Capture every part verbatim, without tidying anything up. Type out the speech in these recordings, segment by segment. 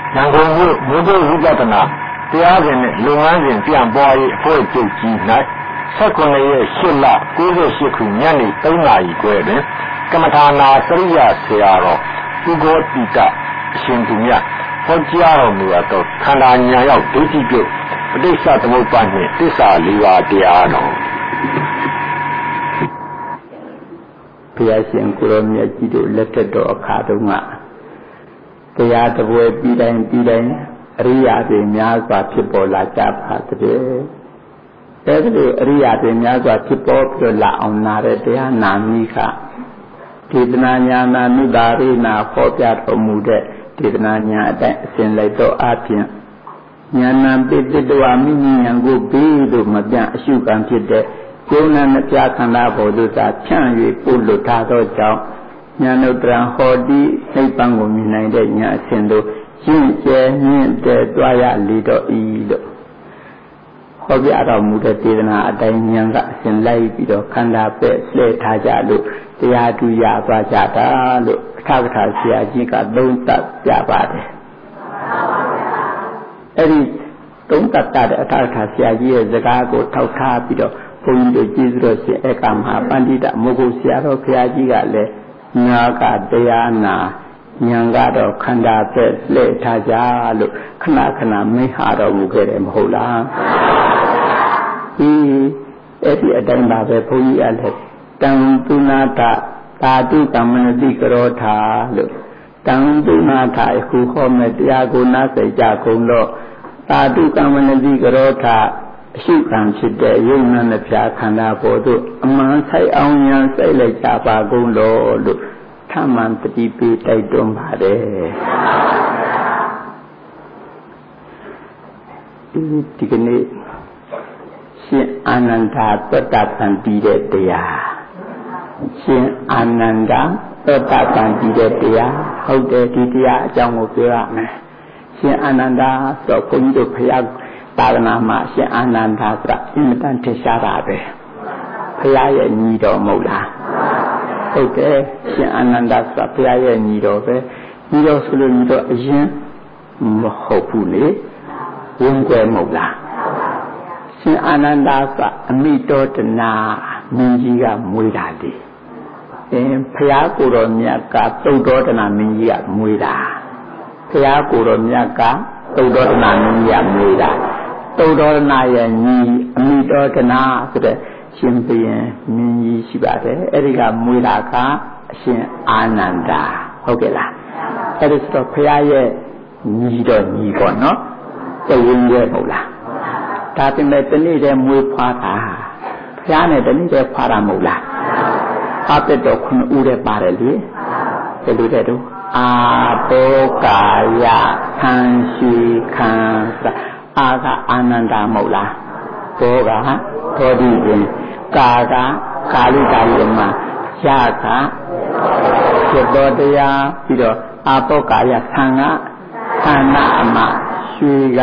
ရန်ကုန်မြို့မြို့ဘုဝိပဿနာတရားစဉ်နဲ့လုပ်ငန်းစဉ်ပြန်ပွားရေးအဖွဲ့ချုပ်ကြီး၌၁၉ရက်၈လ၉၈ခုညနေ၃နာရီခွဲတွင်ကမ္မထာနာစရိယဆရာတော်ဥဂောတိတအရှင်သူမြတ်ဟောကြားတော်မူသောခန္ဓာဉာဏ်ရောက်ဒိဋ္ဌိပြုပဋိစ္စသမုပ္ပါဒ်နှင့်သစ္စာလေးပါးတရားတော်ဘုရားရှင်ကိုရောမြတ်ကြီးတို့လက်ထက်တော်အခါတုန်းကတရားတပွဲပြီးတိုင်းပြီးတိုင်းအရိယာတွေများစွာဖြစ်ပေါ်လာကြပါတဲ့အဲဒီလိုအရိယာတွေများစွာဖြစ်ပေါ်ပြီးလာအောင်နာတဲ့တရားနာမိခဒေသနာညာနာနုတာရိနာဟောပြတော်မူတဲ့ဒေသနာညာအတိုင်းအစဉ်လိုက်တော့အပြင်ညာနာပိတ္တဝါမိမိဉာဏ်ကိုပြီးလို့မပြအရှုခံဖြစ်တဲ့ကျုံနာနှပြခန္ဓာဘောဓုသာဖြန့်၍ပို့လွတ်ထားသောကြောင့်ဉာဏ်ဥတ္တရဟောတိနိဗ္ဗာန်ကိုမြင်နိုင်တဲ့ဉာဏ်အစဉ်တို့ရှင်းကျဲမြင့်တဲ့တွားရလေတော့ဤလို့ဟောပြတော်မူတဲ့ဒေသနာအတိုင်းဉာဏ်ကအစဉ်လိုက်ပြီးတော့ခန္ဓာပဲ့လှည့်ထားကြလို့တရားတူရသွားကြတာလို့အထာကထာဆရာကြီးကသုံးသပ်ပြပါတယ်အဲ့ဒီသုံးသပ်တဲ့အထာကထာဆရာကြီးရဲ့စကားကိုထောက်ထားပြီးတော့ဘုန်းကြီးတို့ကျေးဇူးတော်ရှင်ဧကမဟာပန္တိတမိုးကုဆရာတော်ဘုရားကြီးကလည်းနာကတရားနာဉာဏ်ကတော့ခန္ဓာပဲ့လှည့်ထားကြလို့ခဏခဏမိန့်ဟာတော်မူခဲ့တယ်မဟုတ်လားဒီအဲ့ဒီအတိုင်းပါပဲဘုန်းကြီးကလည်းတံတုနာထသာတုကမ္မနတိကရောထာလို့တံတုနာထအခုဟောမဲ့တရားကိုနားစိတ်ကြကုန်တော့သာတုကမ္မနတိကရောထာအရှုခံဖြစ်တဲ့ယုံနာနှပြခန္ဓာပေါ်သို့အမှန်ဆိုင်အောင်ဉာဏ်စိတ်လိုက်ကြပါကုန်လို့လို့ထမှန်တတိပိတိုက်တွန်းပါတယ်ဒီကနေ့ရှင်အာနန္ဒာသတ္တပံတည်တဲ့တရားရှင်အာနန္ဒာသတ္တပံတည်တဲ့တရားဟုတ်တယ်ဒီတရားအကြောင်းကိုပြောရမယ်ရှင်အာနန္ဒာဆိုဘုန်းကြီးတို့ဖျားသာသနာမှာရှင်အာနန္ဒာဆိုတာအင်မတန်ထင်ရှားတာပဲဖျားရဲ့ညီတော်မဟုတ်လားဟုတ်တယ်ရှင်အာနန္ဒာဆိုတာဖျားရဲ့ညီတော်ပဲညီတော်ဆိုလို့ညီတော်အရင်မဟုတ်ဘူးလေဝင်ွယ်မဟုတ်လားရှင်အာနန္ဒာဆိုတာအမိတော်တနာမင်းကြီးကမွေးတာလေအင်းဖျားကိုယ်တော်မြတ်ကသုတ်တော်တနာမင်းကြီးကမွေးတာဖျားကိုယ်တော်မြတ်ကသုတ်တော်တနာမင်းကြီးကမွေးတာသုတ်တော်တနာရဲ့ညီအမိတော်တနာဆိုတဲ့ရှင်ဘုရင်မင်းကြီးရှိပါတယ်အဲ့ဒီကမွေးတာကအရှင်အာနန္ဒာဟုတ်ကဲ့လားအဲ့ဒီဆိုတော့ဖျားရဲ့ညီတော်ညီပေါ့နော်တဝင်ရဲ့ဟုတ်လားဒါပြင်မဲ့တနေ့တည်းမွေးဖွားတာဖျားနဲ့တနေ့တည်းဖွားတာမဟုတ်လားအပက်တော်ခုနှစ်ဦးတည်းပါတယ်လေဘယ်လိုတဲ့တော့အာဘောကာယခံရှိခံအာကအာနန္ဒာမဟုတ်လားဘောကသောတိရင်ကာကကာလိကာယမှာရကစေတောတရားပြီးတော့အာဘောကာယခံကခန္ဓာအမရွှေက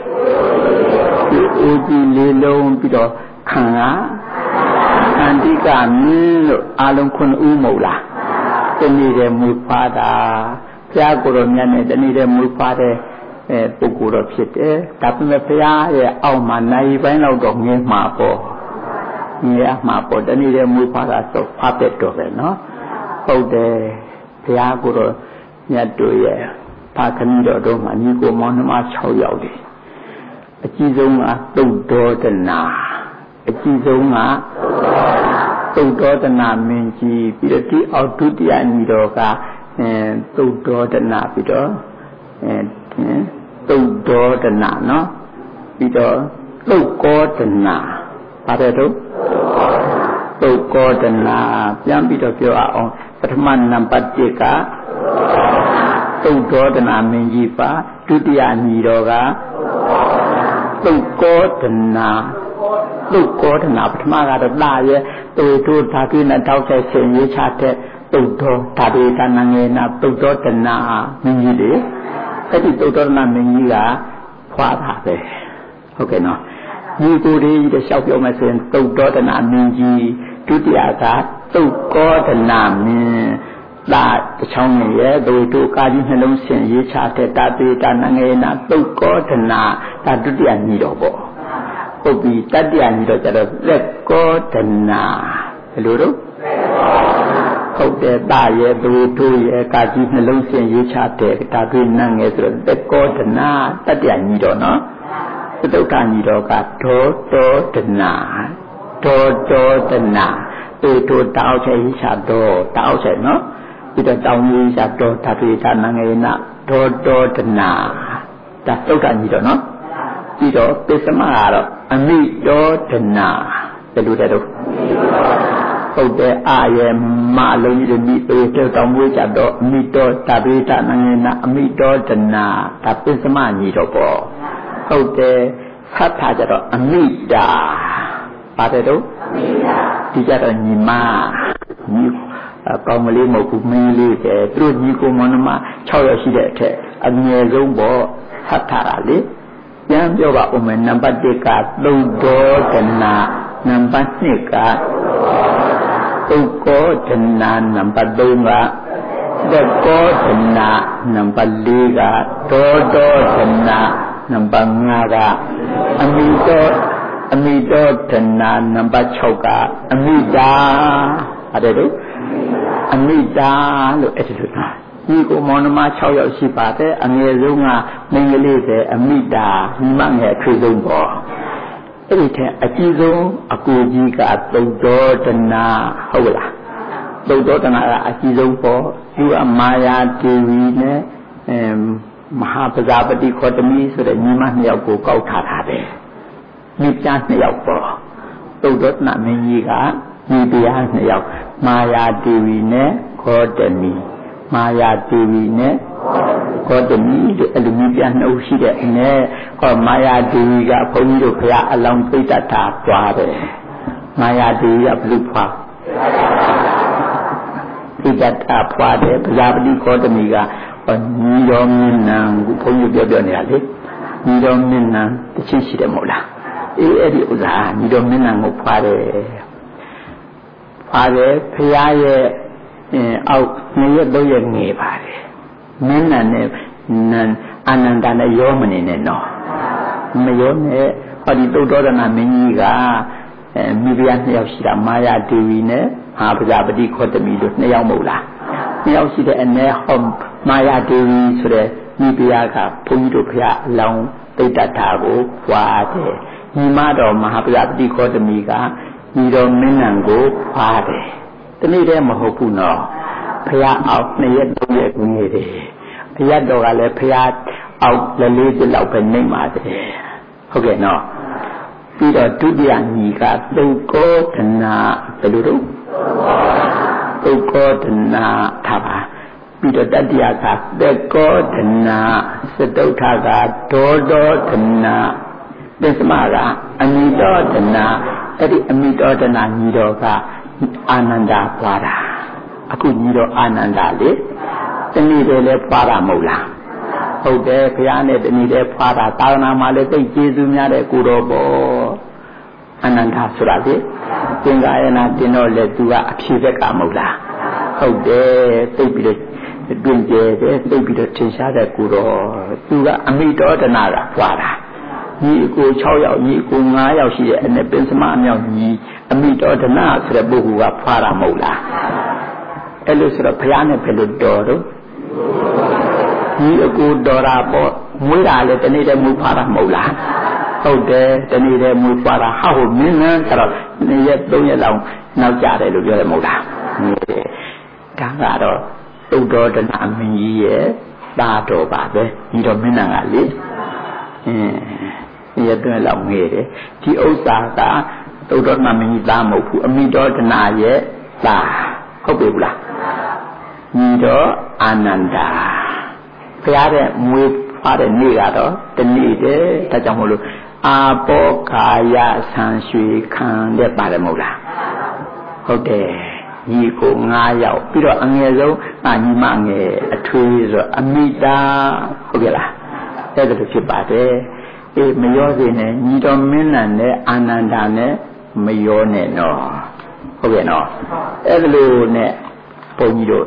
ဦးကြီးလေးလုံးပြီးတော့ခံကခန္တိကမင်းလို့အလုံးခုနှစ်ဦးမဟုတ်လားတနေ့တည်းမွေးဖွားတာဘုရားကိုယ်တော်မြတ်နဲ့တနေ့တည်းမွေးဖွားတဲ့အဲပုဂ္ဂိုလ်တော်ဖြစ်တယ်ဒါပေမဲ့ဘုရားရဲ့အောက်မှာနိုင်ပိုင်းလောက်တော့ငင်းမှာပေါ့ငင်းမှာပေါ့တနေ့တည်းမွေးဖွားတာဆိုဖတ်တဲ့တော်ပဲနော်ဟုတ်တယ်ဘုရားကိုယ်တော်မြတ်တို့ရဲ့ဘာခဏတော်တို့မှာညီကိုမောင်နှမ၆ယောက်လေအကြီးဆုံးကသုတ်တော်တနာအကြီးဆုံးကသုတ်တော်တနာမင်းကြီးပြီးတော့ဒီအောက်ဒုတိယညီတော်ကအဲသုတ်တော်တနာပြီးတော့အဲသုတ်တော်တနာနော်ပြီးတော့သုတ်ကောတနာပါတယ်တော့သုတ်ကောတနာပြန်ပြီးတော့ပြောအောင်ပထမနံပါတ်၁ကသုတ်တော်တနာမင်းကြီးပါဒုတိယညီတော်ကသုတ်ကောတနာသုတ်ကောတနာပထမကတော့လာရဲ့တူတူဓာတုနဲ့တောက်တဲ့ဆင်ရေးချတဲ့သုတ်တော်ဓာတုတဏငေနာသုတ်တော်တနာမင်းကြီးလေအဲ့ဒီသုတ်တော်တနာမင်းကြီးကဖွာတာပဲဟုတ်ကဲ့နော်ညီကိုလေးကြီးတဲ့လျှောက်ပြောမယ်ဆိုရင်သုတ်တော်တနာမင်းကြီးဒုတိယကသုတ်ကောတနာမင်းတာတချောင်းရဲ့ဒုတုကာကြီးနှလုံးဆင်ရေးချတဲ့တာပေတာနငယ်နာတုတ်ကောဒနာဒါဒုတိယညီတော်ပေါ့ဟုတ်ပြီတတိယညီတော်ကျတော့လက်ကောဒနာဘယ်လိုတော့ဟုတ်တယ်တာရဲ့ဒုတုရဲ့ကာကြီးနှလုံးဆင်ရေးချတဲ့တာပေနငယ်ဆိုတော့လက်ကောဒနာတတိယညီတော်နော်သတုကညီတော်ကဒေါတောဒနာဒေါတောဒနာတေတောတောက်ချေရေးချတော့တောက်ချေနော်ဒီတော့တောင်းရေးချတော့တာပေတာနငယ်နာဒေါတောဒနာဒါသုတ်ကညီတော်နော်ပြီးတော့ပစ္စမကတော့အမိတောဒနာဘယ်လိုတဲ့တော့ဟုတ်တယ်အာယေမအလုံးကြီးတွေမိပေတောတောင်းမွေးကြတော့အမိတောတာပေတာနငယ်နာအမိတောဒနာဒါပစ္စမညီတော်ပေါ့ဟုတ်တယ်သတ်ထားကြတော့အမိတာပါတယ်တော့အမိတာဒီကြတော့ညီမညီကောင်းမလေးမဟုတ်ဘူးမင်းလေးပဲသူတို့ညီကိုမောင်နှမ၆ယောက်ရှိတဲ့အထက်အငယ်ဆုံးပေါ့သတ်ထားတာလေပြန်ပြောပါဦးမယ်နံပါတ်၁ကသုတ်တော်ဒနာနံပါတ်၂ကသုတ်ကောဒနာနံပါတ်၃ကသက်ကောဒနာနံပါတ်၄ကဒေါတောဒနာနံပါတ်၅ကအမိတောအမိတောဒနာနံပါတ်၆ကအမိတာအဲ့ဒါအမိတာလို့အဲ့ဒီလိုသာဒီကိုမောင်နှမ၆ယောက်ရှိပါတယ်အငယ်ဆုံးကမင်္ဂလေးပဲအမိတာညီမငယ်အထွေဆုံးပေါ့အဲ့ဒီထက်အကြီးဆုံးအကူကြီးကသုတ်တော်ဒနာဟုတ်လားသုတ်တော်ဒနာကအကြီးဆုံးပေါ့သူကမာယာဒေဝီနဲ့အဲမဟာပဇာပတိခောတမီဆိုတဲ့ညီမနှစ်ယောက်ကိုကောက်ထားတာတယ်မိပြားနှစ်ယောက်ပေါ့သုတ်တော်ဒနာမင်းကြီးကမိဖုရားနှစ်ယောက်မာယာဒေဝီနဲ့ခောတမီမာယာဒေဝီနဲ့ခောတမီတို့အဲ့လိုမိပြားနှစ်ဦးရှိတဲ့အနည်းဟောမာယာဒေဝီကဘုန်းကြီးတို့ဘုရားအလောင်းပိဋကတာပွားတယ်မာယာဒေဝီကဘလူဖွာပိဋကတာပွားတယ်ပဇာပတိခောတမီကညီတော်မင်းနံကိုဘုန်းကြီးပြောပြောနေတာလေညီတော်မင်းနံတချိရှိတယ်မဟုတ်လားအေးအဲ့ဒီဥစ္စာညီတော်မင်းနံကိုဖွာတယ်ဖွာတယ်ဘုရားရဲ့အောက်နှစ်ရက်သုံးရက်ငယ်ပါတယ်မင်းနံနဲ့အာနန္ဒာနဲ့ရောမနေနဲ့နော်မရောနဲ့ဟောဒီသုတ်တော်ဒနာမင်းကြီးကအဲမိဖုရားနှစ်ယောက်ရှိတာမာယာဒေဝီနဲ့ဟာပဇာပတိခောတမီတို့နှစ်ယောက်မဟုတ်လားနှစ်ယောက်ရှိတဲ့အနည်းဟောမာယာဒေဝီဆိုတဲ့မိဖုရားကဘုန်းကြီးတို့ဘုရားအလောင်းပိဋကတာကိုဖွာတယ်ညီမတော်မဟာပဇာပတိခောတမီကညီတော်မင်းနံကိုဖွာတယ်တနေ့တည်းမဟုတ်ဘူးနော်ဘုရားအောက်နှစ်ရက်သုံးရက်ကိုနေတယ်အရတ်တော်ကလည်းဘုရားအောက်လည်းလေးပြလောက်ပဲနေပါတယ်ဟုတ်ကဲ့နော်ပြီးတော့ဒုတိယညီကသုတ်ကောဒနာဘယ်လိုတော့သုတ်ကောဒနာထားပါပြီးတော့တတိယကသက်ကောဒနာစတုထကဒေါတောဒနာပစ္စမကအမိတောဒနာအဲ့ဒီအမိတောဒနာညီတော်ကအာနန္ဒာပွားတာအခုညီတော်အာနန္ဒာလေတဏှိတယ်လည်းပွားတာမဟုတ်လားဟုတ်တယ်ဘုရားနဲ့တဏှိတယ်ဖွာတာသာသနာမှာလည်းသိကျေးဇူးများတဲ့ကိုတော်ပေါ့အာနန္ဒာဆိုတာလေသင်္ကာယနာတင်တော့လေသူကအဖြေဘက်ကမဟုတ်လားဟုတ်တယ်သိပြီးတော့တွင်ကျဲတယ်သိပြီးတော့ထင်ရှားတဲ့ကိုတော်သူကအမိတောဒနာကဖွာတာညီအကို၆ယောက်ညီအကို၅ယောက်ရှိတဲ့အနဲ့ပင်စမအမြောက်ညီအမိတောဒနာဆိုတဲ့ပုဂ္ဂိုလ်ကဖွာတာမဟုတ်လားအဲ့လိုဆိုတော့ဘုရားနဲ့ဘယ်လိုတော်တော့ညီအကိုတော်တာပေါ့မွေးတာလေတနေ့တည်းမူဖွာတာမဟုတ်လားဟုတ်တယ်တနေ့တည်းမူဖွာတာဟာဟုတ်မင်းနဲ့ဆိုတော့နေ့ရက်သုံးရက်လောက်နောက်ကြတယ်လို့ပြောတယ်မဟုတ်လားဒါကတော့သုတ်တော်ဒနာမင်းကြီးရဲ့သားတော်ပါပဲညီတော်မင်းနံကလေအင်းရက်သုံးရက်လောက်ငယ်တယ်ဒီဥစ္စာကသုတ်တော်ဒနာမင်းကြီးသားမဟုတ်ဘူးအမိတော်ဒနာရဲ့သားဟုတ်ပြီဘူးလားညီတော်အာနန္ဒာဘုရားတဲ့မွေးဖွားတဲ့နေ့ကတော့တနေ့တည်းဒါကြောင့်မို့လို့အာပောကာယဆံရွှေခံတဲ့ပါတယ်မဟုတ်လားဟုတ်တယ်ညီကို၅ယောက်ပြီးတော့အငယ်ဆုံးအညီမငယ်အထွေးဆိုအမိတာဟုတ်ကဲ့လားအဲ့ဒါလိုဖြစ်ပါတယ်အေးမရောစေနဲ့ညီတော်မင်းနံနဲ့အာနန္ဒာနဲ့မရောနဲ့နော်ဟုတ်ကဲ့နော်အဲ့ဒါလိုနဲ့ဘုန်းကြီးတို့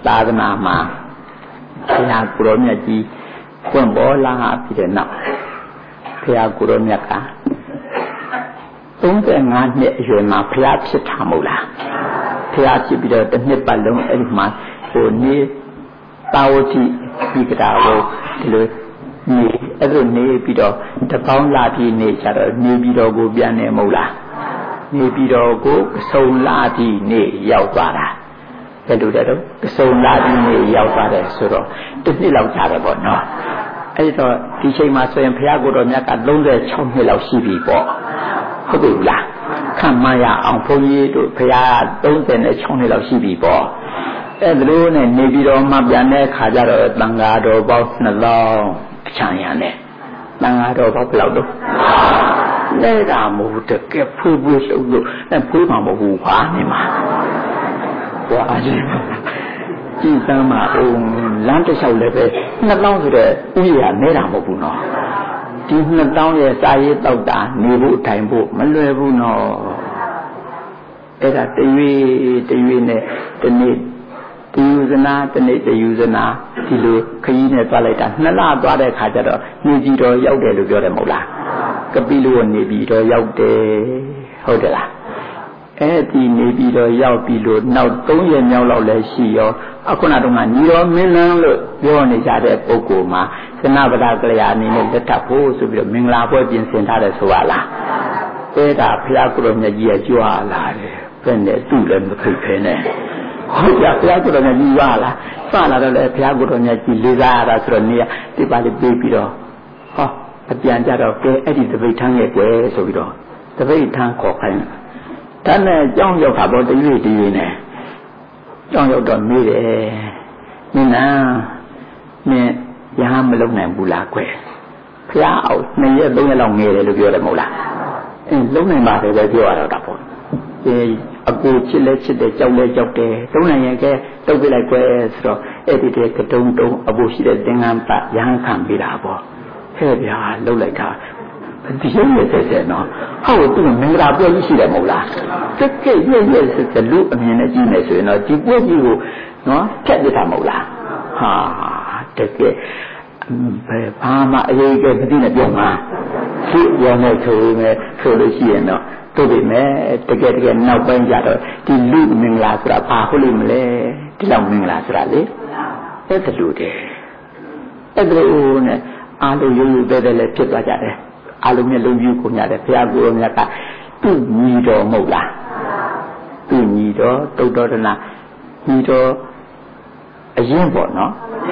သာသနာမှာဘုရားကိုရောမြတ်ကြီးပွင့်ပေါ်လာပြီးတဲ့နောက်ဘုရားကိုရောမြတ်ကသုံးဆယ်ငါးနှစ်အရွယ်မှာဘုရားဖြစ်တာမဟုတ်လားဘုရားဖြစ်ပြီးတော့တစ်နှစ်ပတ်လုံးအဲ့ဒီမှာဟိုနေတာဝတိဒီကတာကိုဒီလိုနေအဲ့လိုနေပြီးတော့တပေါင်းလာပြီးနေကြတော့နေပြီးတော့ကိုပြန်နေမဟုတ်လားနေပြီးတော့ကိုစုံလာပြီးနေရောက်သွားတာဘယ်လိုလဲတော့စုံလာပြီးနေရောက်သွားတယ်ဆိုတော့တစ်နှစ်လောက်ကြာတယ်ပေါ့နော်အဲ့တော့ဒီချိန်မှာဆိုရင်ဘုရားကိုယ်တော်မြတ်ကသုံးဆယ်ခြောက်နှစ်လောက်ရှိပြီပေါ့ဟုတ်ပြီလားခံမရအောင်ဘုန်းကြီးတို့ဘုရားသုံးဆယ်ခြောက်နှစ်လောက်ရှိပြီပေါ့အဲ့ဒါလို့နဲ့နေပြီးတော့မှပြန်တဲ့ခါကျတော့တန်ဃာတော်ပေါင်းနှစ်လောင်းအချမ်းရနဲ့တန်ဃာတော်ပေါင်းဘယ်လောက်တော့လဲတာမဟုတ်တကယ်ဖူးဖူးလှုပ်လို့အဲဖူးမှာမဟုတ်ဘူးပါနေမှာဟောအားကြီးကြည်စမ်းမှာဟိုလမ်းတစ်လျှောက်လည်းပဲနှစ်လောင်းဆိုတဲ့ဥရနေတာမဟုတ်ဘူးနော်ဒီနှစ်လောင်းရဲ့စာရေးတောက်တာနေဖို့ထိုင်ဖို့မလွယ်ဘူးနော်အဲ့ဒါတရွေ့တရွေ့နဲ့ဒီနေ့ဒီယူဇနာတနေ့တယူဇနာဒီလိုခရီးနဲ့သွားလိုက်တာနှစ်လသွားတဲ့ခါကျတော့နေပြည်တော်ရောက်တယ်လို့ပြောတယ်မဟုတ်လားကပိလုကနေပြည်တော်ရောက်တယ်ဟုတ်တယ်လားအဲ့ဒီနေပြည်တော်ရောက်ပြီလို့နောက်သုံးရက်မြောက်လောက်လည်းရှိရောအခုနတုန်းကညီတော်မင်းလန်းလို့ပြောနေကြတဲ့ပုဂ္ဂိုလ်မှာသနဗဒကလျာအနေနဲ့လက်ထပ်ဖို့ဆိုပြီးတော့မင်္ဂလာပွဲပြင်ဆင်ထားတယ်ဆိုပါလားအဲ့ဒါဘုရားကိုယ်တော်မြတ်ကြီးရဲ့ကြွားလာတယ်ဘယ်နဲ့သူ့လည်းမဖိတ်ဖဲနဲ့ဟုတ်ကြဘုရားကိုယ်တော်မြတ်ကြီးပါလားစလာတော့လေဘုရားကိုယ်တော်မြတ်ကြီးလေးစားရတာဆိုတော့နေဒီပါလေးပြေးပြီးတော့ဟောအပြန်ကြတော့ကဲအဲ့ဒီတပိတ်ထမ်းရဲ့ကွယ်ဆိုပြီးတော့တပိတ်ထမ်းခေါ်ခိုင်းတယ်ဒါနဲ့ကြောင်းရောက်တာတော့တရွေ့တရွေ့နဲ့ကြောင်းရောက်တော့မေးတယ်မင်းနာမင်းရဟန်းမလုံနိုင်ဘူးလားကွယ်ဘုရားအောင်နှစ်ရက်သုံးရက်လောက်ငယ်တယ်လို့ပြောတယ်မဟုတ်လားအင်းလုံနိုင်ပါတယ်ပဲပြောရတော့တာပေါ့ဒီအကူချစ်လဲချစ်တယ်ကြောက်လဲကြောက်တယ်တုံးနိုင်ရင်ကဲတုတ်ပြလိုက်ကွယ်ဆိုတော့အဲ့ဒီတည်းကတုံးတုံးအပူရှိတဲ့သင်္ကန်းပတ်ရဟန်းခံပေးတာပေါ့ဟဲ့ဗျာလှုပ်လိုက်တာဒီရုံးရဲ့ဆက်ဆက်နော်ဟုတ်သူမင်္ဂလာပွဲကြီးရှိတယ်မဟုတ်လားတကယ်ရဲ့ရဲ့ဆက်ဆက်လူအမြင်နဲ့ကြည့်နေဆိုရင်တော့ဒီပွဲကြီးကိုနော်ဖြတ်ပြတာမဟုတ်လားဟာတကယ်ဘယ်ဘာမှအရေးကြီးမသိနဲ့ပြောမှာသူ့ရောနဲ့ဆိုရင်ဆိုလို့ရှိရင်တော့တို့ပြီမဲ့တကယ်တကယ်နောက်ပိုင်းကြတော့ဒီလူမင်္ဂလာဆိုတာဘာဟုတ်လိမ့်မလဲဒီလောက်မင်္ဂလာဆိုတာလေအဲ့ဒါလူတယ်အဲ့ဒါဦးနဲ့အားလုံးရုပ်ရုပ်ပဲပဲလည်းဖြစ်သွားကြတယ်အားလုံးနဲ့လုံးပြူကိုညတယ်ဘုရားကိုယ်တော်မြတ်ကသူ့ညီတော်မဟုတ်လားသူ့ညီတော်တုတ်တော်တနာညီတော်အရင်ပေါ့နော်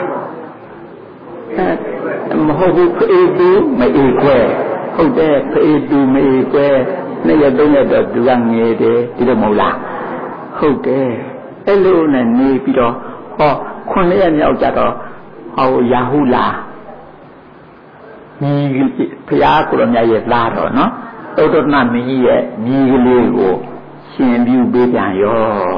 မဟုတ်ဘူးဖေးသူမအေးခွဲဟုတ်တယ်ဖေးသူမအေးခွဲနေ့ရက်သုံးရက်တော့သူကငယ်တယ်ဒီလိုမဟုတ်လားဟုတ်တယ်အဲ့လိုနဲ့နေပြီးတော့ဟောခုနှစ်ရက်မြောက်ကြတော့ဟောရာဟုလာညီဘုရားကိုယ်တော်မြတ်ရဲ့သားတော်နော်သုတ္တနာမင်းကြီးရဲ့ညီကလေးကိုရှင်ပြုပေးပြန်ရော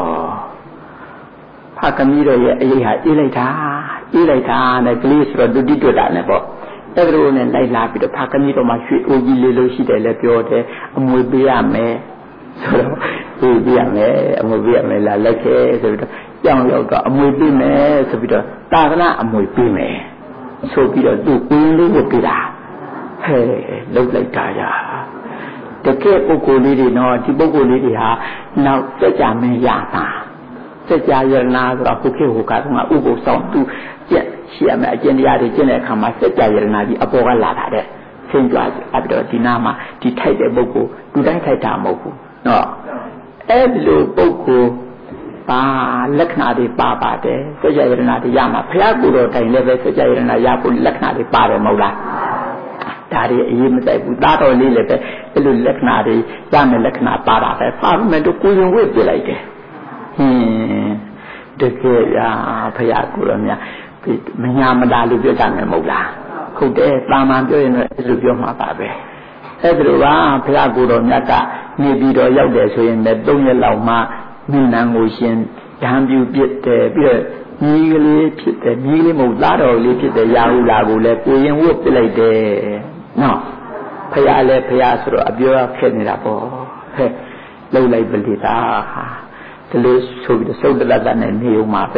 ဖခင်ကြီးတော်ရဲ့အရေးဟာအေးလိုက်တာအေးလိုက်တာနဲ့ကလေးဆိုတော့ဒုတိတွေ့တာနဲ့ပေါ့အဲ့ဒါလိုနဲ့လိုက်လာပြီးတော့ဖခင်ကြီးတော်မှာရွှေအိုးကြီးလေးလို့ရှိတယ်လည်းပြောတယ်အမွေပေးရမယ်ဆိုတော့ပေးပြရမယ်အမွေပေးရမယ်လားလက်ခဲဆိုပြီးတော့ကြောင်ရောက်တော့အမွေပေးမယ်ဆိုပြီးတော့တာသနာအမွေပေးမယ်ဆိုပြီးတော့သူ့ကိုယ်လေးကိုပေးတာဟဲ့လှုပ်လိုက်တာရတကယ်ပုဂ္ဂိုလ်လေးတွေနော်ဒီပုဂ္ဂိုလ်လေးတွေဟာနောက်စัจ जा မင်းရတာစัจ जा ရနာဆိုတော့ခုခေတ်ဟိုကကဥပုသ်ဆောင်သူကျက်ရှိရမယ်အကျင့်တရားတွေကျင့်တဲ့အခါမှာစัจ जा ရနာကြီးအပေါ်ကလာတာတဲ့ဆင်းကြွအပြီးတော့ဒီနာမှာဒီထိုက်တဲ့ပုဂ္ဂိုလ်လူတိုင်းထိုက်တာမဟုတ်ဘူးနော်အဲ့လိုပုဂ္ဂိုလ်ပါလက္ခဏာတွေပါပါတယ်စัจ जा ရနာတွေရမှာဘုရားကိုယ်တော်တိုင်လည်းပဲစัจ जा ရနာရဖို့လက္ခဏာတွေပါတယ်မဟုတ်လားဒါတွေအရေးမဆိုင်ဘူးသားတော်လေးလည်းပဲအဲ့လိုလက္ခဏာတွေရမယ်လက္ခဏာပါတာပဲပါမယ်တော့ကိုရင်ဝိပြလိုက်တယ်ဟင်းတကယ်ရာဘုရားကိုယ်တော်များမညာမတာလို့ပြောကြမယ်မဟုတ်လားဟုတ်တယ်တာမန်ပြောရင်တော့အဲ့လိုပြောမှာပါပဲအဲ့ဒါလိုပါဘုရားကိုယ်တော်မြတ်ကနေပြီးတော့ရောက်တယ်ဆိုရင်လည်းသုံးရက်လောက်မှမိနံကိုရှင်ဓာန်ပြူပြစ်တယ်ပြီးတော့ညီကလေးဖြစ်တယ်ညီလေးမဟုတ်သားတော်လေးဖြစ်တယ်ရာဟုလာကိုလည်းကိုရင်ဝတ်ပြလိုက်တယ်နော်ဖရာလည်းဖရာဆိုတော့အပြောခက်နေတာပေါ့ဟဲ့လှုပ်လိုက်ပလိတာဒီလိုဆိုပြီးသုတ်တလတ်နဲ့နေုံမှာပဲ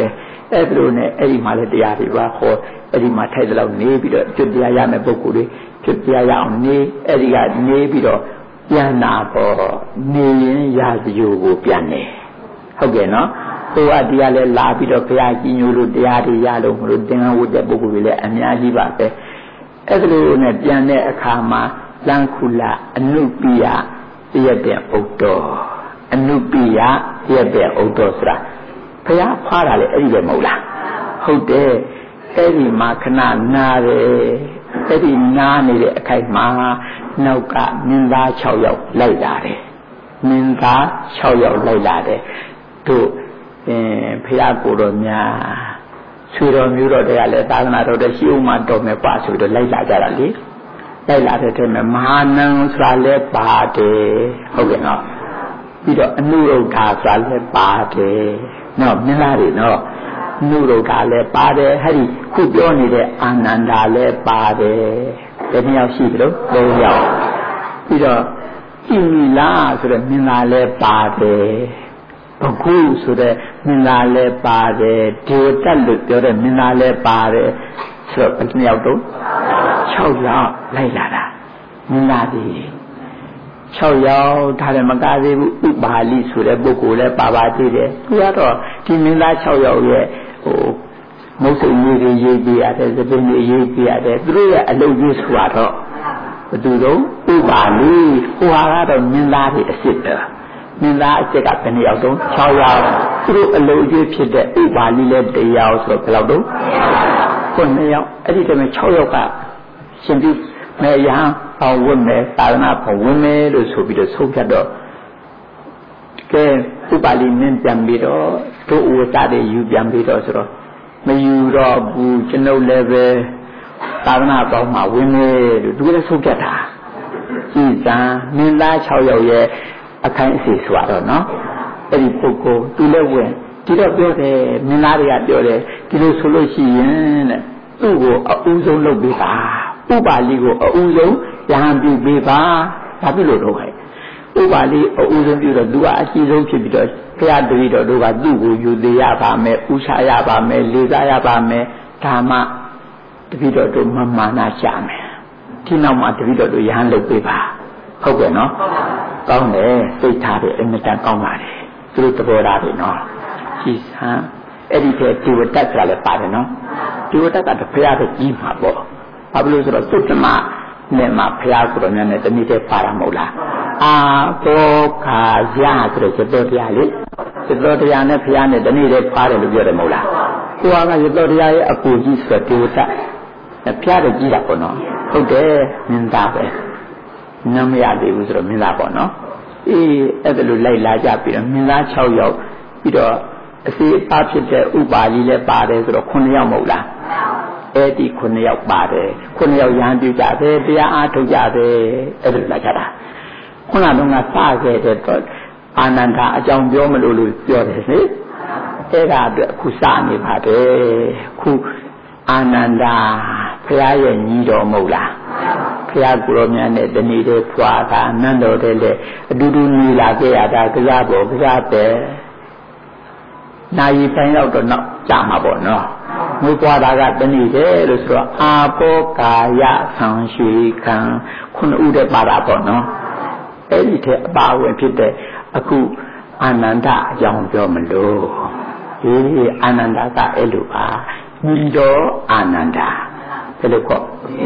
အဲ့ဒါလို့ ਨੇ အဲ့ဒီမှာလည်းတရားတွေပါဟောအဲ့ဒီမှာထိုက်တဲ့လောက်နေပြီးတော့ကျွတ်တရားရမယ့်ပုဂ္ဂိုလ်တွေကျွတ်တရားရအောင်နေအဲ့ဒီကနေပြီးတော့ပြန်လာတော့နေရင်ရာဇယိုကိုပြန်နေဟုတ်ကဲ့နော်ဟိုအတရားလည်းလာပြီးတော့ဘုရားကြီးညိုလို့တရားတွေရလို့မလို့သင်္ကန်းဝတ်တဲ့ပုဂ္ဂိုလ်တွေလည်းအများကြီးပါပဲအဲ့ဒါလို့ ਨੇ ပြန်တဲ့အခါမှာလန်ခုလအနုပိယတရက်တဲ့ဥတ္တောအနုပိယတရက်တဲ့ဥတ္တောဆိုတာဘုရားဖွာတာလေအဲ့ဒီပဲမဟုတ်လားဟုတ်တယ်အဲ့ဒီမှာခဏနာတယ်အဲ့ဒီနားနေတဲ့အခိုက်မှာနောက်ကမင်းသား၆ယောက်လိုက်လာတယ်မင်းသား၆ယောက်လိုက်လာတယ်တို့အင်းဘုရားကိုယ်တော်များဆွေတော်မျိုးတော်တွေကလည်းသာသနာတော်တွေရှိဦးမှတော်မယ်ပါဆိုပြီးတော့လိုက်လာကြတာလေလိုက်လာတဲ့တည်းမှာမဟာနံဆိုတာလည်းပါတယ်ဟုတ်ကဲ့နော်ပြီးတော့အနုရုဒ္ဓဆိုတာလည်းပါတယ်နော်မင်းသားတွေနော်နုရုဒ္ဓလည်းပါတယ်ဟဲ့ဒီခုပြောနေတဲ့အာနန္ဒာလည်းပါတယ်တနည်းရောက်ရှိတယ်လို့သုံးယောက်ပြီးတော့ကြည်မီလားဆိုတော့မင်းသားလည်းပါတယ်ဘကုဆိုတဲ့မင်းသားလည်းပါတယ်ဒေဝတက်လို့ပြောတဲ့မင်းသားလည်းပါတယ်ဆိုတော့ဘယ်နှယောက်တော့၆ယောက်လိုက်လာတာမင်းသားတွေ၆ယောက်ဒါလည်းမကသေးဘူးဥပါလိဆိုတဲ့ပုဂ္ဂိုလ်လည်းပါပါသေးတယ်သူကတော့ဒီမင်းသား၆ယောက်ရဲ့ဟိုမုတ်စိတ်ကြီးတွေရေးပြရတယ်သပင်းတွေရေးပြရတယ်သူတို့ရဲ့အလုပ်ကြီးဆိုတော့ဘယ်သူတော့ဥပါလိဟိုဟာကတော့မင်းသားတွေအစ်စ်တယ်မင်းသားအစ်စ်ကဘယ်နှယောက်တော့၆ယောက်သူတို့အလုပ်ကြီးဖြစ်တဲ့ဥပါလိလည်းတစ်ယောက်ဆိုတော့ဘယ်လောက်တော့ခုနှစ်ယောက်အဲ့ဒီတည်းမှာ၆ယောက်ကရှင်ပြီးမေယံအောင်ဝင်မယ်သာသနာ့ဘဝင်မယ်လို့ဆိုပြီးတော့ဆုံးဖြတ်တော့ကဲဥပါလိမင်းပြန်ပြီးတော့တို့ဝတ်တဲ့ယူပြန်ပြီးတော့ဆိုတော့မယူတော့ဘူးကျွန်ုပ်လည်းပဲသာသနာ့ဘောင်မှာဝင်မယ်လို့သူလည်းဆုံးဖြတ်တာကြည်စံမင်းသား၆ယောက်ရဲ့အခိုင်အစီဆိုတော့နော်အဲ့ဒီပုဂ္ဂိုလ်သူလည်းဝင်ဒီတော့ပြောတယ်မင်းသားတွေကပြောတယ်ဒီလိုဆိုလို့ရှိရင်တဲ့သူ့ကိုအဦးဆုံးလုပ်ပေးပါဥပါလိကိုအဦးဆုံးရဟန်းပြုပေးပါဘာဖြစ်လို့တော့ဟဲ့ဥပါလိအဦးဆုံးပြုတော့သူကအကြီးဆုံးဖြစ်ပြီးတော့ဘုရားတပည့်တော်တို့ကသူ့ကိုယူသေးရပါမယ်ဥချရပါမယ်လေးစားရပါမယ်ဒါမှတပည့်တော်တို့မမာနာကြမယ်ဒီနောက်မှာတပည့်တော်တို့ရဟန်းလုပ်ပေးပါဟုတ်ကဲ့နော်ကောင်းတယ်စိတ်ထားတယ်အမြဲတမ်းကောင်းပါတယ်သူတို့သဘောထားတယ်နော်ကြည်စမ်းအဲ့ဒီတဲ့ဒီဝတ္တကလည်းပါတယ်နော်ဒီဝတ္တကတော့ဘုရားပဲကြီးမှာပေါ့ဘာလို့လဲဆိုတော့သုတ္တမနဲ့မှာဘုရားကိုယ်တော်များနဲ့တနည်းတည်းပါတာမဟုတ်လားအာဘောခာယဆိုတဲ့သတ္တတရားလေသတ္တတရားနဲ့ဘုရားနဲ့တနည်းတည်းပါတယ်လို့ပြောတယ်မဟုတ်လားကိုယ်ကသတ္တတရားရဲ့အပူကြီးဆိုတဲ့ဒီဝတ္တဘုရားတကြီးတာပေါ့နော်ဟုတ်တယ်မင်းသားပဲနာမရသေးဘူးဆိုတော့မင်းသားပေါ့နော်အေးအဲ့ဒါလိုလိုက်လာကြပြီးတော့မင်းသား၆ယောက်ပြီးတော့အစီအပါဖြစ်တဲ့ဥပါလိလည်းပါတယ်ဆိုတော့ခုနှစ်ယောက်မဟုတ်လားအဲ့ဒီခုနှစ်ယောက်ပါတယ်ခုနှစ်ယောက်ရဟန်းပြုကြတယ်တရားအားထုတ်ကြတယ်အဲ့ဒါလာကြတာခုနကတော့စခဲ့တဲ့တော့အာနန္ဒာအကြောင်းပြောမလို့လို့ပြောတယ်လေအဲ့ဒါအတွက်အခုစနေပါတယ်ခုအာနန္ဒာဘုရားရဲ့ညီတော်မဟုတ်လားဘုရားကိုယ်တော်မြတ်နဲ့တဏှိတဲ့ဖွာတာနန်းတော်တဲ့လေအတူတူနေလာခဲ့ရတာကြစားပေါ်ကြစားတယ်နာယီပိုင်းတော့တော့နောက်ကြာမှာပေါ့နော်ငိုပွားတာကတဏှိတယ်လို့ဆိုတော့အာဘောကာယဆံရွှေခံခုနှစ်ဦးတည်းပါတာပေါ့နော်အဲ့ဒီထဲအပါဝင်ဖြစ်တဲ့အခုအာနန္ဒအကြောင်းပြောမလို့ဒီအာနန္ဒကအဲ့လိုပါညီတော်အာနန္ဒဘယ်လိုခေါ်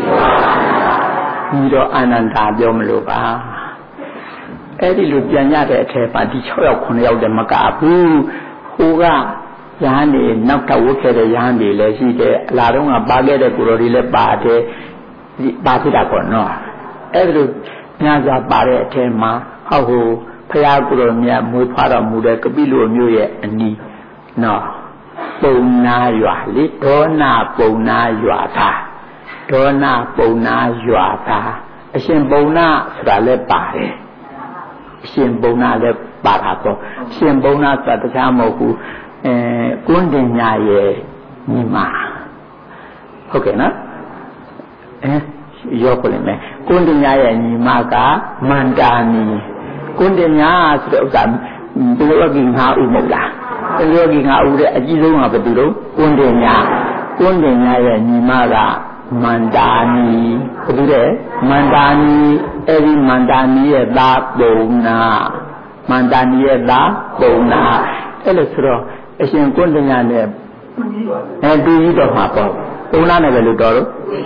ညီတော်အာနန္ဒပြောမလို့ပါအဲ့ဒီလိုပြန်ရတဲ့အထက်ပါဒီ၆ယောက်9ယောက်တည်းမကဘူးဟိုကရဟန်းတွေနောက်ထပ်ဝတ်ခဲ့တဲ့ရဟန်းတွေလည်းရှိတယ်အလားတော့ကပါခဲ့တဲ့ကိုယ်တော်တွေလည်းပါတယ်ပါဖြစ်တာပေါ့နော်အဲ့ဒါလိုညစာပါတဲ့အထက်မှာဟောဟိုဖရာကိုယ်တော်မြတ်မွေးဖွားတော်မူတဲ့ကပိလိုမျိုးရဲ့အနီးနော်ပုံနာရွာလေဒေါနာပုံနာရွာသားဒေါနာပုံနာရွာသားအရှင်ပုံနာဆိုတာလည်းပါတယ်အရှင်ပုံနာလည်းပါတာပေါ့အရှင်ပုံနာဆိုတာတခြားမဟုတ်ဘူးအဲကွန်းတင်ညာရဲ့ညီမဟုတ်ကဲ့နော်အဲရောပြလိမ့်မယ်ကွန်းတင်ညာရဲ့ညီမကမန္တာနီကွန်းတင်ညာဆိုတဲ့ဥစ္စာဘယ်လိုကငါဥမဟုတ်လားယောဂီငါဦးတဲ့အကြီးဆုံးကဘယ်သူလို့ကွန်းတင်ညာကွန်းတင်ညာရဲ့ညီမကမန္တာနီဘယ်သူလဲမန္တာနီအဲ့ဒီမန္တာနီရဲ့သားပုံနာမန္တာနီရဲ့သားပုံနာအဲ့လိုဆိုတော့အရှင်ကွန်းတင်ညာနဲ့အဲတူကြီးတော့မှာပေါ့ပုံနာနဲ့ပဲလို့တော်တော့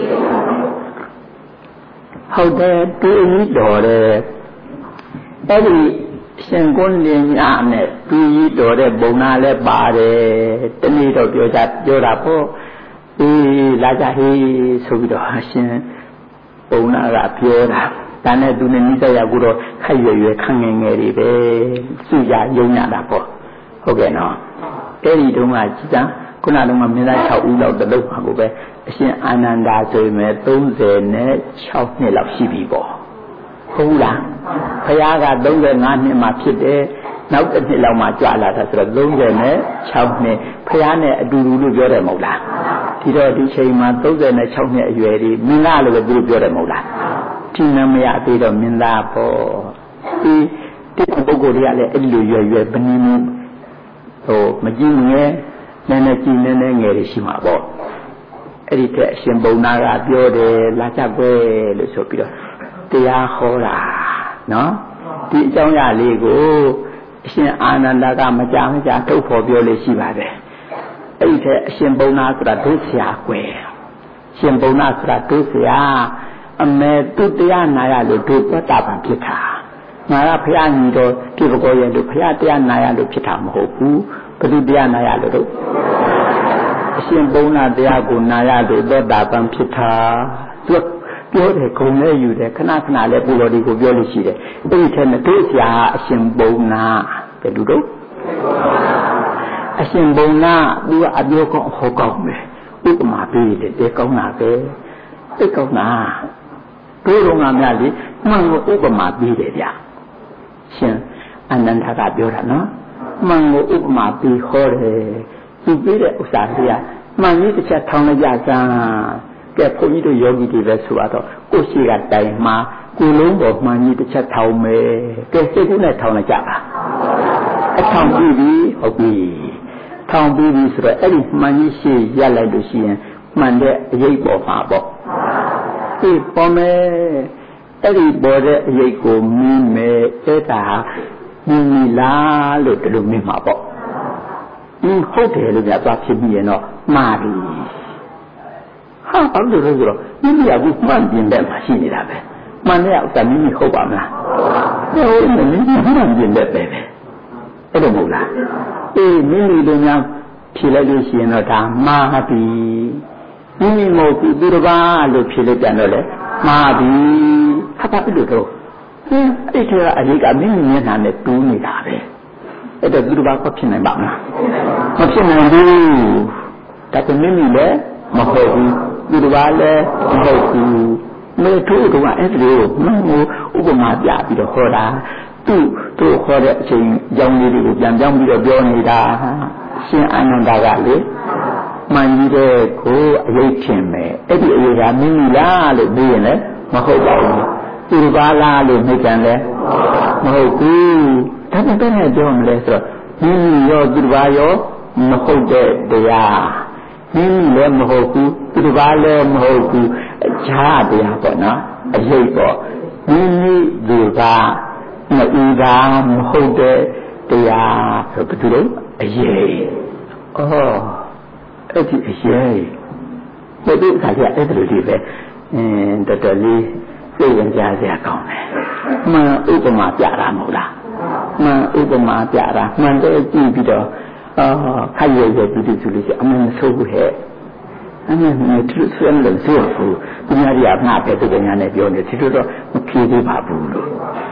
ဟုတ်တယ်တူကြီးတော်တယ်အဲ့ဒီရှင်ကွန်းတင်ညာနဲ့တူကြီးတော်တဲ့ပုံနာလည်းပါတယ်တနေ့တော့ပြောကြပြောတာပေါ့အေးလာကြဟေးဆိုပြီးတော့ရှင်ပုံနာကပြောတာဒါနဲ့သူနဲ့နိစ္စရကူတော့ခက်ရွယ်ရွယ်ခန့်ငယ်ငယ်တွေပဲစုကြယုံညတာပေါ့ဟုတ်ကဲ့နော်အဲ့ဒီတုန်းကကြည်စမ်းခုနတုန်းကမင်းသား၆ဦးလောက်တလုံးပါကိုပဲအရှင်အာနန္ဒာဆိုရင်ပဲ၃၆နှစ်လောက်ရှိပြီပေါ့ဟုတ်လားဘုရားက၃၅နှစ်မှဖြစ်တယ်နောက်တစ်နှစ်လောက်မှကြွလာတာဆိုတော့၃၆နှစ်ဘုရားနဲ့အတူတူလို့ပြောတယ်မဟုတ်လားဒီတော့ဒီချိန်မှာ၃၆နှစ်အရွယ်ဒီမင်းသားလို့ပဲသူတို့ပြောတယ်မဟုတ်လားဒီနမရသေးတော့မင်းသားပေါ့ဒီဒီပုဂ္ဂိုလ်တွေကလည်းအဲ့လိုရွယ်ရွယ်ပနည်းမျိုးဟိုမကြည့်ငယ်နည်းနည်းကြည့်နည်းနည်းငယ်တွေရှိမှာပေါ့အဲ့ဒီတဲ့အရှင်ဘုံနာကပြောတယ်လာကြပဲလို့ဆိုပြီးတော့တရားဟောတာနော်ဒီအကြောင်းအရာလေးကိုအရှင်အာနန္ဒာကမကြာမကြာထုတ်ဖော်ပြောလို့ရှိပါတယ်အဲ့ဒီတဲ့အရှင်ဘုံနာဆိုတာဒုဆရာကွယ်ရှင်ဘုံနာဆိုတာဒုဆရာအမေသူတရားနာရလို့ဒုပတ္တပံဖြစ်တာငါကဘုရားညီတော်ပြပကောရဲ့လို့ဘုရားတရားနာရလို့ဖြစ်တာမဟုတ်ဘူးဘယ်သူတရားနာရလို့တော့အရှင်ဘုံနာတရားကိုနာရလို့သောတာပန်ဖြစ်တာသူပြောတယ်ဂုံလဲယူတယ်ခဏခဏလဲပူတော်ဒီကိုပြောလို့ရှိတယ်အဲ့ဒီထဲမှာတို့ဆရာအရှင်ဘုံနာဘယ်သူတော့အရှင်ဘုံနာသူကအပြောကောင်းဟောကောင်းပဲဥပမာပေးတယ်တဲကောင်းတာပဲသိကောင်းတာတို့တော်ငါများလေမှန်ကိုဥပမာပေးတယ်ဗျရှင်အနန္ဒာကပြောတာနော်မှန်ကိုဥပမာပေးဟောတယ်သူပေးတဲ့ဥစ္စာတွေကမှန်ကြီးတစ်ချက်ထောင်းလိုက်ကြစမ်းကဲဘုန်းကြီးတို့ယောဂီတွေပဲဆိုတော့ကိုရှိကတိုင်မှာကိုလုံးပေါ်မှန်ကြီးတစ်ချက်ထောင်းမယ်ကဲစိတ်ကူးနဲ့ထောင်းလိုက်ကြပါအထောင်းပြီးပြီဟုတ်ပြီထောင်းပြီးပြီဆိုတော့အဲ့ဒီမှန်ကြီးရှိရက်လိုက်လို့ရှိရင်မှန်တဲ့အရေးပေါ်မှာပေါ့ဒီပေါ်မယ်အဲ့ဒီပေါ်တဲ့အရေးကိုမင်းမယ်အဲ့ဒါမင်းမီလားလို့တလို့မင်းမှာပေါ့အင်းဟုတ်တယ်လို့ကြာသွားဖြစ်ပြီးရင်တော့မှားပြီဟာဘာလို့လဲဆိုတော့မိမိကမှန်ပြင်းတဲ့မှာရှိနေတာပဲမှန်တဲ့ဥစ္စာမိမိဟုတ်ပါမလားဟုတ်တယ်မိမိမှန်ပြင်းတဲ့ပဲပဲအဲ့လိုမဟုတ်လားအေးမိမိတို့များဖြေလိုက်လို့ရှိရင်တော့ဒါမှားပြီမိမိမဟုတ်ဘူးသူတစ်ပါးလို့ဖြေလိုက်ပြန်တော့လေမှားပြီဟာဘာလို့တော့ဟင်းအဲ့ဒီကအရေးကမိမိမျက်နှာနဲ့တူးနေတာပဲအဲ့တော့သူတစ်ပါးကဖြစ်နိုင်ပါမလားမဖြစ်နိုင်ဘူးဒါပေမဲ့မိမိလည်းမဟုတ်ဘူးသူတစ်ပါးလည်းမဟုတ်ဘူးမေထိုးတော့အဲ့ဒီကိုမင်းကိုဥပမာပြပြီးတော့ဟောတာသူ့သူ့ဟောတဲ့အချိန်ကြောင်းလေးတွေကိုပြန်ပြောင်းပြီးတော့ပြောနေတာရှင်အာနန္ဒာကလေမှန်ကြီးတဲ့ကိုအရေးထင်မယ်အဲ့ဒီအရေးကမင်းကြီးလားလို့ပြောရင်လည်းမဟုတ်ပါဘူးသူတစ်ပါးလားလို့နှိမ့်ကန်လဲမဟုတ်ဘူးဒါပေမဲ့လည်းပြောမလဲဆိုတော့မင်းကြီးရောသူတစ်ပါးရောမဟုတ်တဲ့တရားမင်းကြီးလည်းမဟုတ်ဘူးသူတစ်ပါးလည်းမဟုတ်ဘူးအခြားတရားပေါ့နော်အရေးပေါ့မင်းကြီးသူကမအူတာမဟုတ်တဲ့တရားဆိုဘယ်သူလဲအရေးအော်အဲ့ဒီအရေးဘယ်သူကကြအဲ့ဒါလေးပဲအင်းတော်တော်လေးသိရင်ကြားစရာကောင်းတယ်မှန်ဥပမာပြတာမဟုတ်လားမှန်ဥပမာပြတာမှန်တဲ့ကြည့်ပြီးတော့အော်ခိုက်ရရတူတူဆိုလို့ရှိရင်အမှန်မဆိုးဘူးဟဲ့အမှန်နဲ့သူဆွမ်းလို့ဆိုဘူးဒီများကြီးအမှားပဲသူကညာနဲ့ပြောနေတယ်သူတို့မဖြေသေးပါဘူးလို့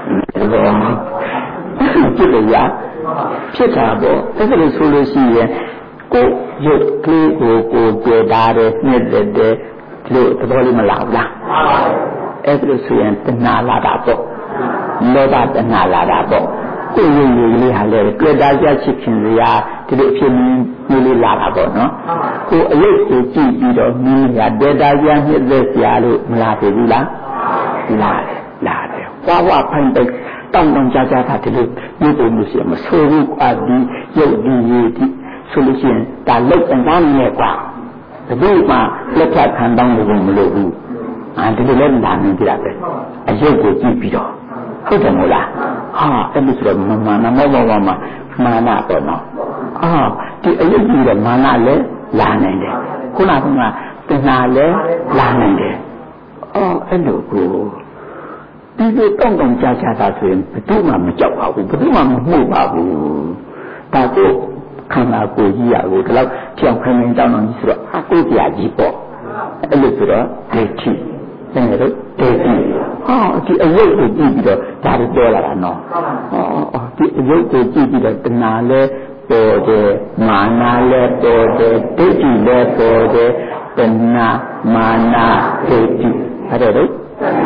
ဖြစ်လို့ရဖြစ်တာပေါ့အဲ့ဒါလို့ဆိုလို့ရှိရင်ကိုရုပ်ကလေးကိုကိုပြေတာတဲ့နှစ်သက်တဲ့လို့သဘောလေးမလားဘူးလားအဲ့ဒါလို့ဆိုရင်တဏှာလာတာပေါ့လောဘတဏှာလာတာပေါ့ကိုရုပ်ရည်လေးဟာလေတွေ့တာကြချစ်ခင်စရာဒီလိုအဖြစ်မျိုးလေးလာတာပေါ့နော်ကိုအယုတ်ကိုကြည့်ပြီးတော့မင်းရတွေ့တာကြနှစ်သက်စရာလို့မလားပြီဘူးလားလာတယ်လာတယ်ဝါဝဖိုင်ပိတ်တောင်းတောင်းကြကြတာဒီလိုမျိုးပုံလို့ရှိရင်မဆိုးဘူးကွာဒီရုပ်ဒီရည်ဒီဆိုလို့ရှိရင်ဒါလောက်တန်းသားနဲ့ကွာဘယ်လိုမှလက်ထပ်ခံတောင်းလို့မလို့ဘူးအာဒီလိုလည်းလာနေကြတာပဲအယုတ်ကိုကြည့်ပြီးတော့ဟုတ်တယ်မို့လားဟာအဲ့ဒီဆိုတော့မမနာမောဘောမှာမာနပေါ့နော်အာဒီအယုတ်ကြီးတဲ့မာနလည်းလာနိုင်တယ်ခုနကတဏှာလည်းလာနိုင်တယ်အော်အဲ့လိုကိုဒီလိုတောင်းတောင်းကြကြတာဆိုရင်ဘယ်သူမှမကြောက်ပါဘူးဘယ်သူမှမမှုပါဘူးဒါကိုခန္ဓာကိုယ်ကြီးရကိုဒီလောက်ကြောက်ခိုင်းနေတောင်းတောင်းကြီးဆိုတော့အကိုကြာကြီးပေါ့အဲ့လိုဆိုတော့ဒိဋ္ဌိဆင်းရဲဒိဋ္ဌိဟာဒီအယုတ်ကိုကြည့်ပြီးတော့ဒါတွေပြောလာတာနော်ဟောဒီအယုတ်ကိုကြည့်ပြီးတော့တဏှာလည်းပေါ်တယ်မာနလည်းပေါ်တယ်ဒိဋ္ဌိလည်းပေါ်တယ်တဏှာမာနဒိဋ္ဌိအဲ့ဒါတော့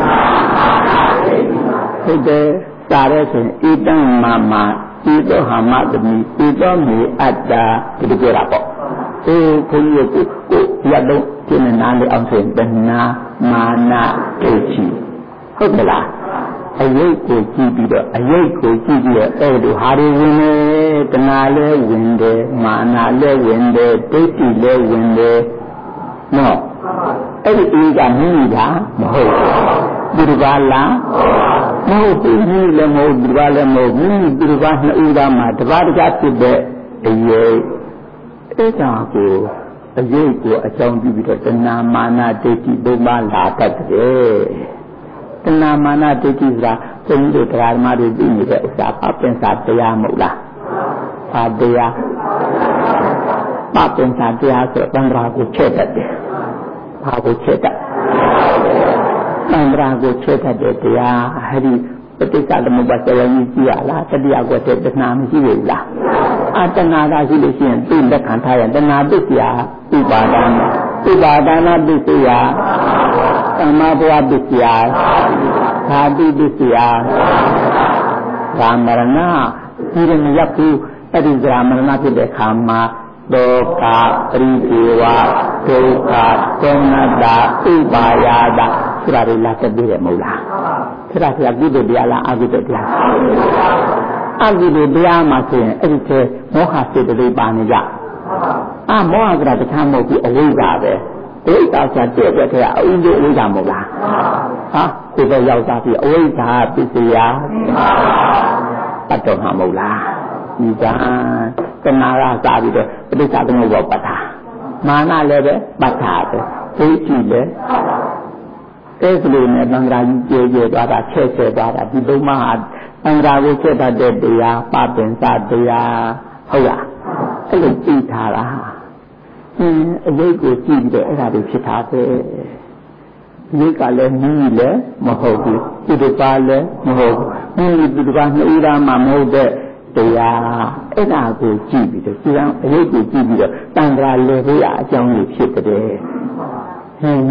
ဟုတ်တယ်စာရဲဆိုရင်ဣတံမာမဣတောဟာမတမိဣတောမေအတ္တဒီလိုပြောတာပေါ့အေးဘုန်းကြီးကကိုရတော့ကျင်းနာလေအောင်ဆိုရင်တဏှာမာနဒိဋ္ဌိဟုတ်ကလားအယုတ်ကိုကြည့်ပြီးတော့အယုတ်ကိုကြည့်ပြီးတော့အဲ့ဒီဟာတွေဝင်တယ်တဏှာလည်းဝင်တယ်မာနလည်းဝင်တယ်ဒိဋ္ဌိလည်းဝင်တယ်နော်အဲ့ဒီအေးကမိမိလားမဟုတ်ဘူးဒီဘာလားမဟုတ်ဘူးမိလည်းမဟုတ်ဒီဘာလည်းမဟုတ်ဘူးဒီဘာနှစ်ဦးသားမှာတပါးတခြားဖြစ်တဲ့အယုတ်အဲ့ဒါကိုအယုတ်ကိုအကြောင်းပြုပြီးတော့တဏှာမာနဒိဋ္ဌိသုံးပါးလာတတ်တယ်တဏှာမာနဒိဋ္ဌိဆိုတာဘုန်းကြီးတို့တရားဓမ္မတွေသိနေတဲ့ဥစ္စာပပင်စာတရားမဟုတ်လားဘာတရားပပင်စာတရားဆိုတဏှာကိုချက်တတ်တယ်ဘာကိုချက်တတ်တဏှာကိုချက်တတ်တဲ့တရားဟဲ့ပဋိစ္စသမုပ္ပါဒ်ဆရာကြီးကြည့်ရလားတတိယကွက်တဲ့တဏှာမရှိဘူးလားအတဏှာကရှိလို့ရှိရင်သူ့လက်ခံထားရင်တဏှာပစ္စယဥပါဒနာဥပါဒနာပစ္စယသမ္မာဘဝပစ္စယဓာတုပစ္စယကာမရဏဒီရမရပ်ဘူးအဲ့ဒီကာမရဏဖြစ်တဲ့ခါမှာဒုက္ခပရိဒေဝဒုက္ခသောမနတာဥပါယတာဆိုတာတွေလာတက်ပြီးတယ်မဟုတ်လားဆရာဆရာကုသိုလ်တရားလားအကုသိုလ်တရားအကုသိုလ်တရားမှာဆိုရင်အဲ့ဒီထဲမောဟစိတ်တွေပါနေကြအာမောဟကတခြားမဟုတ်ဘူးအဝိဇ္ဇာပဲဒိဋ္ဌာဆိုတဲ့အတွက်ထဲအဥဒ္ဓအဝိဇ္ဇာမဟုတ်လားဟာဒီတော့ရောက်သားပြီအဝိဇ္ဇာပစ္စယတတ်တော်မှာမဟုတ်လားဒီကံတဏှာကစားပြီးတော့ပဋိစ္စသမုပ္ပါဒ်ပတ်တာမာနလည်းပဲပတ်တာပဲဒိဋ္ဌိလည်းအဲ့ဒီလိုနဲ့သံဃာကြီးကျေကျေသွားတာချက်ချက်သွားတာဒီဘုံမှာသံဃာကိုချက်တတ်တဲ့တရားပပင်စတရားဟုတ်လားအဲ့လိုကြည့်ထားတာအင်းအယုတ်ကိုကြည့်ပြီးတော့အဲ့ဒါတွေဖြစ်တာပဲဒီကလည်းမင်းလည်းမဟုတ်ဘူးဒီတစ်ပါးလည်းမဟုတ်ဘူးမင်းဒီတစ်ပါးနှစ်ဦးသားမှမဟုတ်တဲ့တရားအဲ့ဒါကိုကြည့်ပြီးတော့ဒီအောင်အယုတ်ကိုကြည့်ပြီးတော့သံဃာလည်းဘုရားအကြောင်းကြီးဖြစ်တဲ့ဟင်း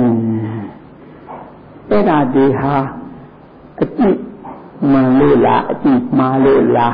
အဲ့ဒါဒီဟာအကြည့်မှန်လို့လားအကြည့်မှားလို့လား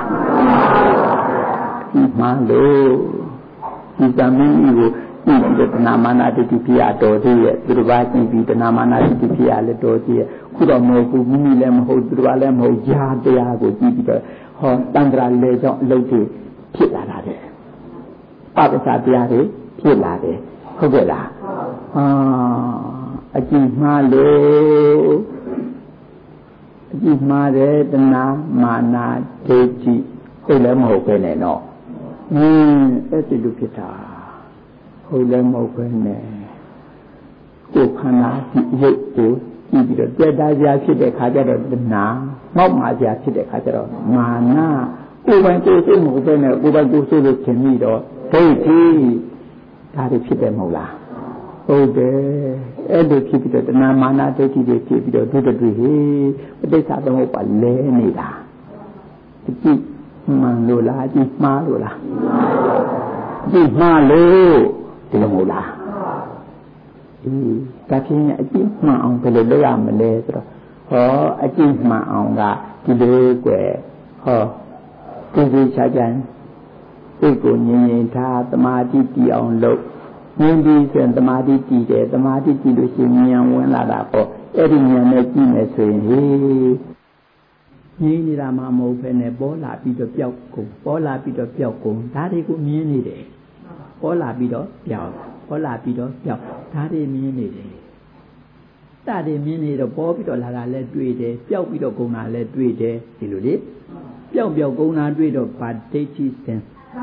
ဒီမှန်လို့ဒီသမီးကိုကြည့်ပြီးတဏမာနာတိတိပြတော်သေးရဲ့သူတစ်ပါးကြည့်ပြီးတဏမာနာတိတိပြလည်းတော်သေးရဲ့ခုတော့မဟုတ်ဘူးမိမိလည်းမဟုတ်သူတစ်ပါးလည်းမဟုတ်ญาတရားကိုကြည့်ပြီးတော့ဟောတန္တရာလေကြောင့်အလုပ်တွေဖြစ်လာတာတဲ့ပပ္ပစာတရားတွေဖြစ်လာတယ်ဟုတ်ကဲ့လားဟာအကြည့်မှားလို့အကြည့်မှားတယ်တဏမာနာဒိဋ္ဌိသိလည်းမဟုတ်ပဲနဲ့တော့အင်းအဲ့ဒီလိုဖြစ်တာဟုတ်လည်းမဟုတ်ပဲနဲ့ကိုယ်ခန္ဓာရုပ်ကိုကြည့်ပြီးတော့တွေ့တာကြာဖြစ်တဲ့ခါကျတော့တဏမောက်မှာကြာဖြစ်တဲ့ခါကျတော့မာနကိုယ်ပိုင်ကိုယ်စိတ်မဟုတ်ပဲနဲ့ကိုယ်ပိုင်ကိုယ်စိတ်လို့ခင်ပြီးတော့ဒိဋ္ဌိဒါတွေဖြစ်တယ်မဟုတ်လားဟုတ်တယ်အဲ့ဒီဖြစ်ပြီးတော့တဏမာနဒိဋ္ဌိတွေဖြစ်ပြီးတော့ဒုတ္တိဟေပဋိစ္စသမုပ္ပါလဲနေတာဒီကြည့်မှန်လို့လားကြည့်မှားလို့လားကြည့်မှားလို့ဒီလိုမဟုတ်လားဒီဒါဖြင့်အကြည့်မှန်အောင်ဘယ်လိုလုပ်ရမလဲဆိုတော့ဟောအကြည့်မှန်အောင်ကဒီလိုကွယ်ဟောဒီဒီချာချမ်းစိတ်ကိုငြိမ်ငြိမ်ထားသမာဓိတည်အောင်လုပ်ငြိမ်ပြီးဆိုရင်သမာဓိတည်တယ်သမာဓိတည်လို့ရှိရင်ဉာဏ်ဝင်လာတာပေါ့အဲ့ဒီဉာဏ်နဲ့ကြည့်မယ်ဆိုရင်ဟေးငြိမ်းနေတာမှမဟုတ်ဘဲနဲ့ပေါ်လာပြီးတော့ပျောက်ကုန်ပေါ်လာပြီးတော့ပျောက်ကုန်ဒါတွေကိုမြင်နေတယ်ပေါ်လာပြီးတော့ပျောက်ပေါ်လာပြီးတော့ပျောက်ဒါတွေမြင်နေတယ်ဒါတွေမြင်နေတော့ပေါ်ပြီးတော့လာတာလည်းတွေ့တယ်ပျောက်ပြီးတော့ကုန်တာလည်းတွေ့တယ်ဒီလိုလေပျောက်ပျောက်ကုန်တာတွေ့တော့ဗာဒိဋ္ဌိစင်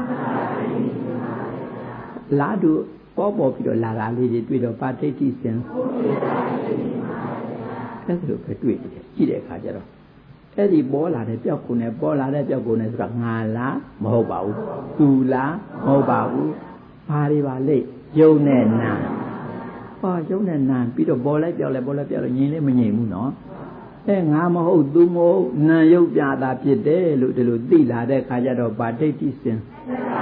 လာတို့ပေါ်ပေါ်ပြီးတော့လာတာလေးတွေတွေ့တော့ဗာဒိဋ္ဌိစင်အဲ့ဒါလိုပဲတွေ့တယ်ကြည့်တဲ့အခါကျတော့အဲ့ဒီပေါ်လာတဲ့ပျောက်ကုန်နဲ့ပေါ်လာတဲ့ပျောက်ကုန်နဲ့ဆိုတာငါလားမဟုတ်ပါဘူးသူလားမဟုတ်ပါဘူးဘာတွေပါလဲယုံနဲ့နာဟောယုံနဲ့နာပြီးတော့ပေါ်လိုက်ပျောက်လိုက်ပေါ်လိုက်ပျောက်လိုက်ငြိမ်လည်းမငြိမ်ဘူးနော်အဲငါမဟုတ်သူမဟုတ်နာယုတ်ပြတာဖြစ်တယ်လို့ဒီလိုသိလာတဲ့အခါကျတော့ဗာဒိဋ္ဌိစင်ဩ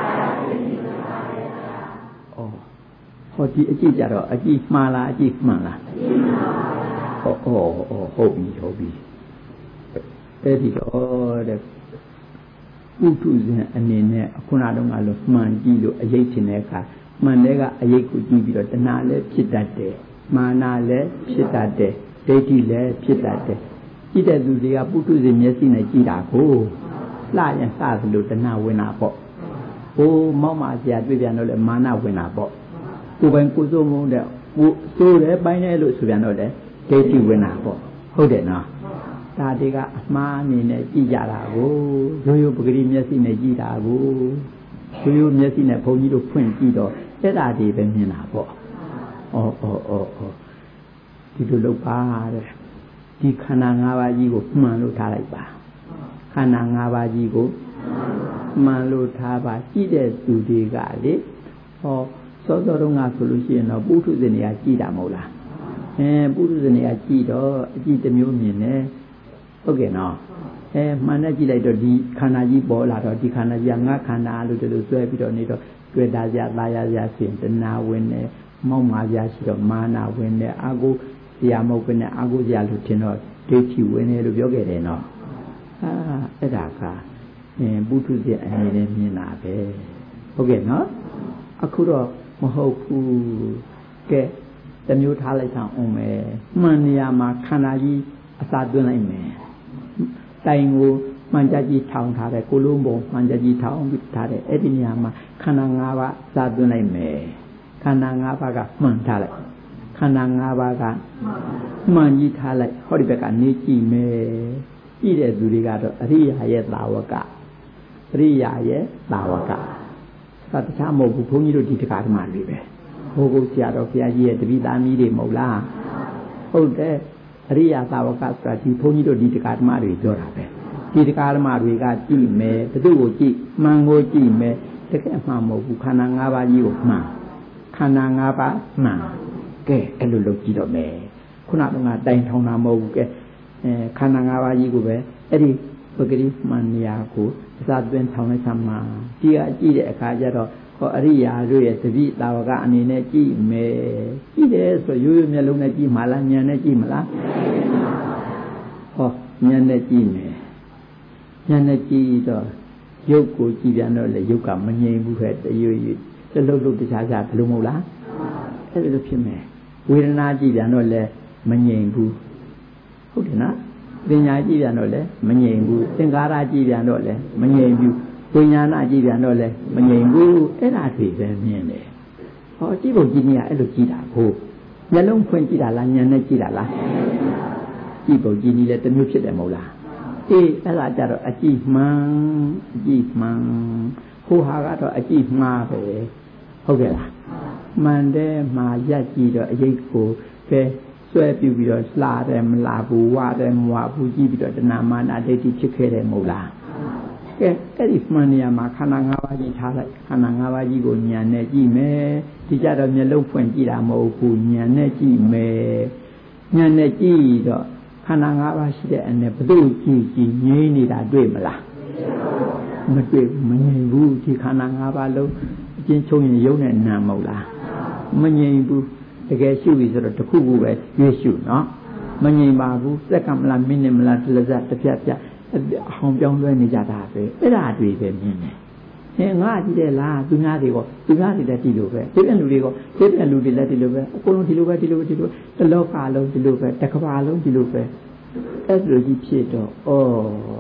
ဟောဒီအကြည့်ကြတော့အကြည့်မှားလားအကြည့်မှန်လားဟောဟောဟုတ်ပြီဟုတ်ပြီအဲ့ဒီတော့တဲ့ဥထုဇဉ်အနေနဲ့ခုနတုန်းကလို့မှန်ကြည့်လို့အရေးချင်တဲ့အခါမှန်တဲ့ကအရေးကိုကြည့်ပြီးတော့တဏှာလည်းဖြစ်တတ်တယ်မာနလည်းဖြစ်တတ်တယ်ဒိဋ္ဌိလည်းဖြစ်တတ်တယ်ကြည့်တဲ့သူတွေကပုထုဇဉ်မျက်စိနဲ့ကြည့်တာကိုလှရင်လှသလိုတဏှာဝင်တာပေါ့ဟိုမောက်မာစရာတွေ့ပြန်တော့လေမာနဝင်တာပေါ့ကိုယ်ပိုင်ကိုယ်စိုးမုန်းတဲ့ကိုစိုးတယ်ပိုင်းတယ်လို့ဆိုပြန်တော့လေဒိဋ္ဌိဝင်တာပေါ့ဟုတ်တယ်နော်ဒါတွေကအမှားအနေနဲ့ကြည့်ကြတာကိုရိုးရိုးပဂတိမျက်စိနဲ့ကြည့်တာကိုရိုးရိုးမျက်စိနဲ့ဘုန်းကြီးတို့ဖွင့်ကြည့်တော့အဲ့ဒါတွေပဲမြင်တာပေါ့ဩဩဩဩဒီလိုလုပ်ပါတဲ့ဒီခန္ဓာ၅ပါးကြီးကိုမှန်လို့ထားလိုက်ပါခန္ဓာ၅ပါးကြီးကိုမှန်လို့ထားပါကြည့်တဲ့သူတွေကလေဟောစောစောတုန်းကဆိုလို့ရှိရင်တော့ပုထုဇဉ်တွေကကြည့်တာမဟုတ်လားအဲပုထုဇဉ်တွေကကြည့်တော့အကြည့်တစ်မျိုးမြင်တယ်ဟုတ်ကဲ့နော်အဲမှန်နဲ့ကြည့်လိုက်တော့ဒီခန္ဓာကြီးပေါ်လာတော့ဒီခန္ဓာကြီးကငါခန္ဓာလို့ဒီလိုဆွဲပြီးတော့နေတော့တွေ့တာကြသားရကြရှင်တဏှာဝင်နေမောက်မာကြရှိတော့မာနဝင်နေအာကိုဆရာမဟုတ်ဘဲနဲ့အာကိုဆရာလို့ထင်တော့ဒိဋ္ဌိဝင်နေလို့ပြောခဲ့တယ်နော်ဟာအဲ့ဒါကအင်းပုထုဇဉ်အနေနဲ့မြင်တာပဲဟုတ်ကဲ့နော်အခုတော့မဟုတ်ဘူးကဲတမျိုးထားလိုက်ဆောင်အောင်မယ်မှန်နေရာမှာခန္ဓာကြီးအစာသွင်းလိုက်မယ်တိုင်ကိုမှန်ကြကြီးထောင်ထားတဲ့ကိုလုံးပုံမှန်ကြကြီးထောင်ပြီးထားတဲ့အဲ့ဒီနေရာမှာခန္ဓာ၅ပါးစာသွင်းလိုက်မယ်ခန္ဓာ၅ပါးကမှန်ထားလိုက်ခန္ဓာ၅ပါးကမှန်ကြီးထားလိုက်ဟောဒီဘက်ကနေကြည့်မယ်ကြည့်တဲ့သူတွေကတော့အရိယာရဲ့သာဝကအရိယာရဲ့သာဝကသာတခြားမဟုတ်ဘူးဘုန်းကြီးတို့ဒီတရားဓမ္မတွေပဲဘိုးဘုဆရာတော်ဘုရားကြီးရဲ့တပည့်သားမီးတွေမဟုတ်လားဟုတ်တယ်အရိယာသာဝကဆိုတာဒီဘုန်းကြီးတို့ဒီတရားဓမ္မတွေပြောတာပဲဒီတရားဓမ္မတွေကကြည့်မယ်ဘသူ့ကိုကြည့်မှန်ကိုကြည့်မယ်တကယ်မှန်မဟုတ်ဘူးခန္ဓာ၅ပါးကြီးကိုမှန်ခန္ဓာ၅ပါးမှန်ကဲအဲ့လိုလုပ်ကြည့်တော့မယ်ခုနကတိုင်ထောင်တာမဟုတ်ဘူးကဲအဲခန္ဓာ၅ပါးကြီးကိုပဲအဲ့ဒီပဂတိမှန်နေရာကိုအစသွင်းထောင်လိုက်သမှာဒီကကြည့်တဲ့အခါကျတော့ဟောအရိယာတို့ရဲ့တပိသာဝကအနေနဲ့ကြည့်မယ်ကြည့်တယ်ဆိုရိုးရိုးမျက်လုံးနဲ့ကြည့်မှလားဉာဏ်နဲ့ကြည့်မလားဟောဉာဏ်နဲ့ကြည့်မယ်ဉာဏ်နဲ့ကြည့်တော့ရုပ်ကိုကြည့်ပြန်တော့လေရုပ်ကမငြိမ်ဘူးခဲ့တရွရွတလှုပ်လှုပ်တခြားခြားဘယ်လိုမဟုတ်လားအဲ့ဒါလိုဖြစ်မယ်ဝေဒနာကြည့်ပြန်တော့လေမငြိမ်ဘူးဟုတ်တယ်နော်ပညာကြည့်ပြန်တော့လေမငြိမ်ဘူးသင်္ကာရကြည့်ပြန်တော့လေမငြိမ်ဘူးဝိညာဏကြည့်ပြန်တော့လေမငြိမ်ဘူးအဲ့ဒါတွေပဲမြင်တယ်ဟောကြည့်ဖို့ကြည့်နေရအဲ့လိုကြည့်တာကိုမျက်လုံးဖွင့်ကြည့်တာလားဉာဏ်နဲ့ကြည့်တာလားကြည့်ဖို့ကြည့်နေလေတစ်မျိုးဖြစ်တယ်မဟုတ်လားအေးအဲ့ဒါကြတော့အကြည့်မှန်အကြည့်မှန်ဟိုဟာကတော့အကြည့်မှားပဲဟုတ်ကဲ့လားမှန်တယ်မှာရက်ကြည့်တော့အရေးကိုပဲဆွဲပြပြီးတော့လှတယ်မလှဘူးဝတယ်မဝဘူးကြည့်ပြီးတော့တဏမာနဒိဋ္ဌိဖြစ်ခဲ့တယ်မဟုတ်လားကဲအဲ့ဒီမှန်နေရာမှာခန္ဓာ၅ပါးကြီးထားလိုက်ခန္ဓာ၅ပါးကြီးကိုဉာဏ်နဲ့ကြည့်မယ်ဒီကြတော့မျက်လုံးဖွင့်ကြည့်တာမဟုတ်ဘူးဉာဏ်နဲ့ကြည့်မယ်ဉာဏ်နဲ့ကြည့်တော့ခန္ဓာ၅ပါးရှိတဲ့အနေဘယ်သူကြည့်ကြည့်ငြိမ်းနေတာတွေ့မလားမတွေ့ဘူးမငြိမ်ဘူးဒီခန္ဓာ၅ပါးလုံးအချင်းချုပ်ရင်ရုပ်နဲ့နာမဟုတ်လားမငြိမ်ဘူးတကယ်ရှုပြီဆိုတော့တစ်ခုခုပဲရွေးရှုနော်မငြိမ်ပါဘူးစက္ကမလားမိနစ်မလားတစ်လက်တစ်ပြတ်ပြတ်အဟောင်းပြောင်းလွှဲနေကြတာပဲအဲ့ဒါတွေပဲမြင်တယ်ဟင်ငါကြည့်တယ်လားသူများတွေကသူများတွေလည်းဒီလိုပဲဒီတဲ့လူတွေကဒီတဲ့လူတွေလည်းဒီလိုပဲအကုန်လုံးဒီလိုပဲဒီလိုဒီလိုတလောကလုံးဒီလိုပဲတစ်ကမ္ဘာလုံးဒီလိုပဲအဲ့လိုကြီးဖြစ်တော့ဩ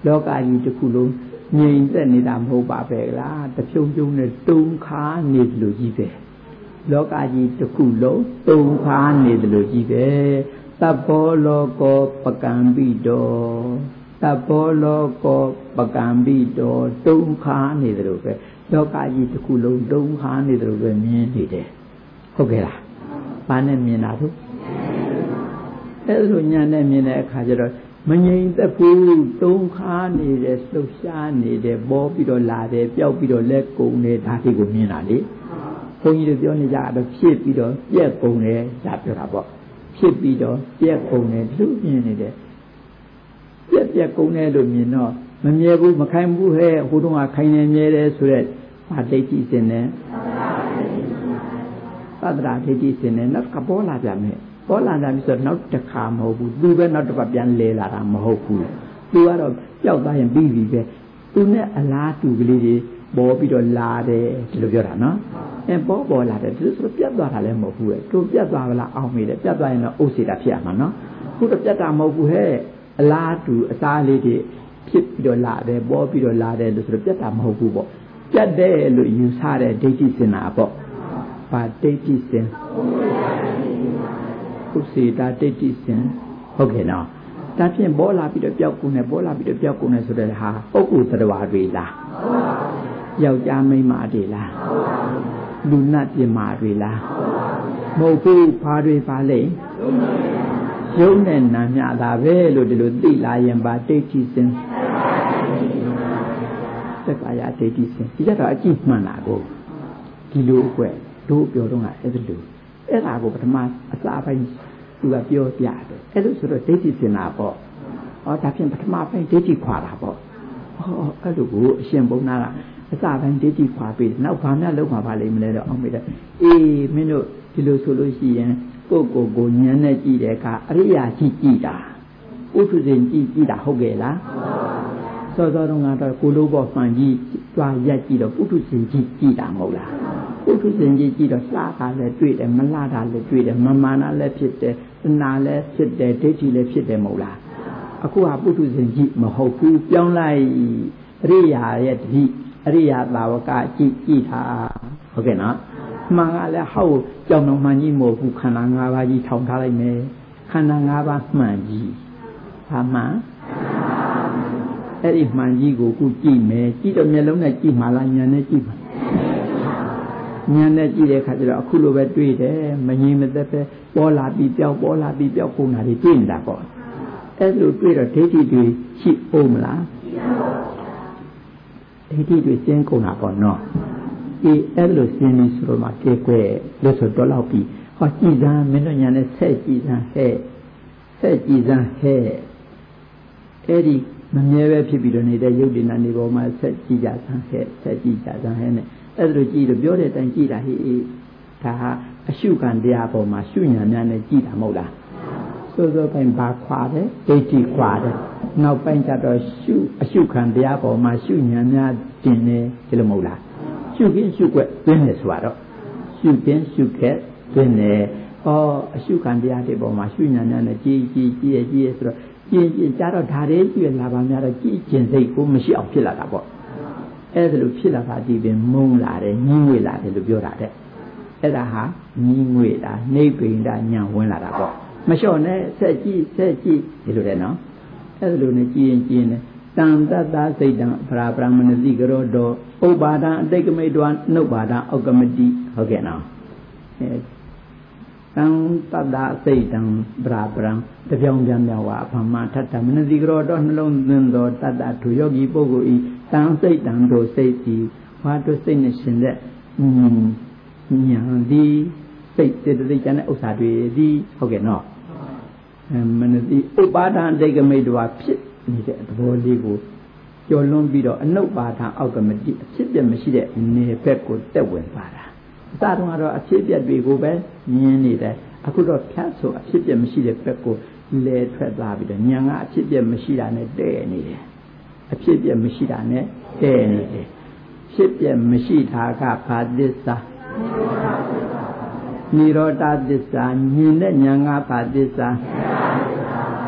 လောကကြီးတစ်ခုလုံးငြိမ်သက်နေတာမဟုတ်ပါပဲလားတဖြုံဖြုံနဲ့တုံခါနေတယ်လို့ကြီးပဲလောကကြီးတစ်ခုလုံးတုံခါနေတယ်လို့ကြီးပဲတဘောလောကောပကံပိတောတဘောလောကောပကံပိတောတုံခါနေတယ်လို့ပဲလောကကြီးတစ်ခုလုံးတုံခါနေတယ်လို့ပဲမြင်နေတယ်ဟုတ်ကဲ့လားဘာနဲ့မြင်တာတို့အဲ့လိုညာနဲ့မြင်တဲ့အခါကျတော့မငြိမ်သက်ဘူးတုံခါနေတယ်လှုပ်ရှားနေတယ်ပေါ်ပြီးတော့လာတယ်ပျောက်ပြီးတော့လက်ကုန်နေဒါတွေကိုမြင်တာလေဘုန်းကြီးတို့ပြောနေကြတော့ဖြစ်ပြီးတော့ပြက်ကုန်တယ်ဒါပြောတာပေါ့ဖြစ်ပြီးတော့ပြက်ကုန်တယ်လူမြင်နေတယ်ပြက်ပြက်ကုန်တယ်လို့မြင်တော့မမြဲဘူးမခိုင်ဘူးဟဲ့ဟိုတုန်းကခိုင်နေမြဲတယ်ဆိုရက်ဘာဒိဋ္ဌိစင်တယ်သတ္တရာဒိဋ္ဌိစင်တယ်နောက်ကပေါ်လာကြမယ်ပေါ်လာတာပြီးဆိုနောက်တစ်ခါမဟုတ်ဘူးသူပဲနောက်တစ်ပတ်ပြန်လဲလာတာမဟုတ်ဘူးသူကတော့ကြောက်သွားရင်ပြီးပြီပဲသူနဲ့အလားတူကလေးတွေပေါ်ပြီးတော့လာတယ်ဒီလိုပြောတာနော်အဲပေါ်ပေါ်လာတယ်သူဆိုပြတ်သွားတာလည်းမဟုတ်ဘူးလေသူပြတ်သွားပါလားအောင်မေးတယ်ပြတ်သွားရင်တော့ဥစ္စေတာဖြစ်ရမှာနော်ခုတော့ပြတ်တာမဟုတ်ဘူးဟဲ့အလားတူအသားလေးတွေဖြစ်ပြီးတော့လာတယ်ပေါ်ပြီးတော့လာတယ်လို့ဆိုတော့ပြတ်တာမဟုတ်ဘူးပေါ့ပြတ်တယ်လို့ယူဆတဲ့ဒိဋ္ဌိစင်တာပေါ့ဘာဒိဋ္ဌိစင်ဥစ္စေတာဒိဋ္ဌိစင်ဟုတ်ကဲ့နော်ဒါဖြင့်ပေါ်လာပြီးတော့ပျောက်ကုန်တယ်ပေါ်လာပြီးတော့ပျောက်ကုန်တယ်ဆိုတဲ့ဟာပုဂ္ဂိုလ်တရားတွေလားယောက်ျားမိန်းမတွေလားလူနတ်ပြမာတွေလားမဟုတ်ဘူးဘာတွေပါလဲရုပ်နဲ့နာမြတာပဲလို့ဒီလိုသိလာရင်ပါဒိဋ္ဌိစင်သက္ကာယဒိဋ္ဌိစင်ဒီကတော့အကြည့်မှန်တာကိုဒီလိုအကွက်တို့ပြောတော့ကအဲ့ဒါလို့အဲ့ဒါကိုပထမအစာပိုင်းသူကပြောပြတယ်အဲ့လိုဆိုတော့ဒိဋ္ဌိစင်တာပေါ့ဟောဒါဖြင့်ပထမပိုင်းဒိဋ္ဌိခွာတာပေါ့ဟောအဲ့လိုကိုအရှင်ဘုန်းနာကအစာပိုင်းဒိဋ္ဌိခွာပြီးနောက်ဘာမှလုံးမှာပါလိမ့်မလဲတော့အောင်မေးတယ်အေးမင်းတို့ဒီလိုဆိုလို့ရှိရင်ကိုယ့်ကိုယ်ကိုဉာဏ်နဲ့ကြည့်တဲ့အခါအရိယာကြည့်ကြည့်တာဥထုဇဉ်ကြည့်ကြည့်တာဟုတ်ကဲ့လားစောစောတုန်းကတော့ကိုလိုဘောမှန်ကြည့်တွားရက်ကြည့်တော့ဥထုဇဉ်ကြည့်ကြည့်တာမဟုတ်လားဥထုဇဉ်ကြည့်ကြည့်တော့လှတာလည်းတွေ့တယ်မလှတာလည်းတွေ့တယ်မမာနာလည်းဖြစ်တယ်တဏှာလည်းဖြစ်တယ်ဒိဋ္ဌိလည်းဖြစ်တယ်မဟုတ်လားအခုဟာပုထုဇဉ်ကြည့်မဟုတ်ဘူးပြောင်းလိုက်အရိယာရဲ့တတိအရိယာသာဝကကြည့်ကြည့်တာဟုတ်ကဲ့နော်မှန်ကလည်းဟောက်ကြောင်တော်မှန်ကြီးမဟုတ်ဘူးခန္ဓာ၅ပါးကြီးထောင်ထားလိုက်မယ်ခန္ဓာ၅ပါးမှန်ကြီးဘာမှန်အဲ့ဒီမှန်ကြီးကိုခုကြည့်မယ်ကြည့်တော့မျက်လုံးနဲ့ကြည့်မှလားဉာဏ်နဲ့ကြည့်မှာဉာဏ်နဲ့ကြည့်တဲ့အခါကျတော့အခုလိုပဲတွေ့တယ်မငြင်းမသက်ပဲပေါ်လာပြီးပြောက်ပေါ်လာပြီးပြောက်ကုန်တာတွေတွေ့နေတာပေါ့အဲ့လိုတွေ့တော့ဒိဋ္ဌိတွေရှိအောင်မလားဒိဋ္ဌိတွေကျင်းကုန်တာပေါ့နော်အေးအဲ့လိုရှင်းနေဆိုတော့မှကဲကွယ်လို့ဆိုတော့လောက်ပြီးဟောကြည်စမ်းမင်းတို့ညာနဲ့ဆက်ကြည်စမ်းဟဲ့ဆက်ကြည်စမ်းဟဲ့အဲ့ဒီမမြဲပဲဖြစ်ပြီးတော့နေတဲ့ရုပ်တည်နာနေပေါ်မှာဆက်ကြည်ကြစမ်းဟဲ့ဆက်ကြည်ကြစမ်းဟဲ့နဲ့အဲ့လိုကြည်လို့ပြောတဲ့အတိုင်းကြည်တာဟေးဒါဟာအရှုခံတရားပေါ်မှာရှုညာများနဲ့ကြည်တာမဟုတ်လားစိုးစိုးပိုင်းဘာခွာတယ်ဒိဋ္ဌိခွာတယ်နောက်ပိုင်းကျတော့ရှုအရှုခံတရားပေါ်မှာရှုညာများတင်နေဒီလိုမဟုတ်လားရှုခင်းရှုွက်တွင်းနေဆိုတော့ရှုခင်းရှုခက်တွင်းနေဩအရှုခံတရားတွေပေါ်မှာရှုညာညာနဲ့ကြည်ကြည်ကြည်ကြည်ဆိုတော့ကြည်ကြည်ကြတော့ဒါတွေကြည့်လာပါများတော့ကြည်ကျင်စိတ်ကိုမရှိအောင်ဖြစ်လာတာပေါ့အဲ့ဒါလိုဖြစ်လာတာဒီပင်မုန်းလာတယ်ညှင်းငွေလာတယ်လို့ပြောတာတဲ့အဲ့ဒါဟာညှင်းငွေတာနှိဗ္ဗိန္ဒညာဝင်လာတာပေါ့မလျှော့နဲ့ဆက်ကြည့်ဆက်ကြည့်ဒီလိုတဲ့နော်အဲ့ဒါလိုနဲ့ကြည်ရင်ကြည်နေတံတတ္တစိတ်တံပရာပရမဏတိကရောတောဥပါဒံအတိတ်ကမိတောနှုတ်ပါဒံအောက်ကမတိဟုတ်ကဲ့နော်အဲတံတတ္တစိတ်တံပရာပရံတပြောင်းပြန်ပြောင်းဝါအဖမထတ္တမဏတိကရောတောနှလုံးသွင်းသောတတ္တထုယောဂီပုဂ္ဂိုလ်ဤတံစိတ်တံတို့စိတ်စီဝါတို့စိတ်နဲ့ရှင်တဲ့ညာဒီစိတ်စေတသိက်ကျန်တဲ့ဥစ္စာတွေဒီဟုတ်ကဲ့နော်အဲမဏတိဥပါဒံအတိတ်ကမိတောဖြစ်နေတဲ့သဘောလေးကိုကျော်လွန်ပြီးတော့အနုပ္ပါဒံအောက်ကမတိအဖြစ်ပြမရှိတဲ့နေဘက်ကိုတက်ဝင်ပါတာအစတုန်းကတော့အဖြစ်ပြတွေကိုပဲမြင်နေတယ်အခုတော့ဖြတ်ဆိုအဖြစ်ပြမရှိတဲ့ဘက်ကိုလဲထွက်သွားပြီးတော့ဉာဏ်ကအဖြစ်ပြမရှိတာနဲ့တဲ့နေတယ်အဖြစ်ပြမရှိတာနဲ့တဲ့နေတယ်ဖြစ်ပြမရှိတာကဘာသစ္စာနိရောဓသစ္စာဉာဏ်နဲ့ဉာဏ်ကဘာသစ္စာ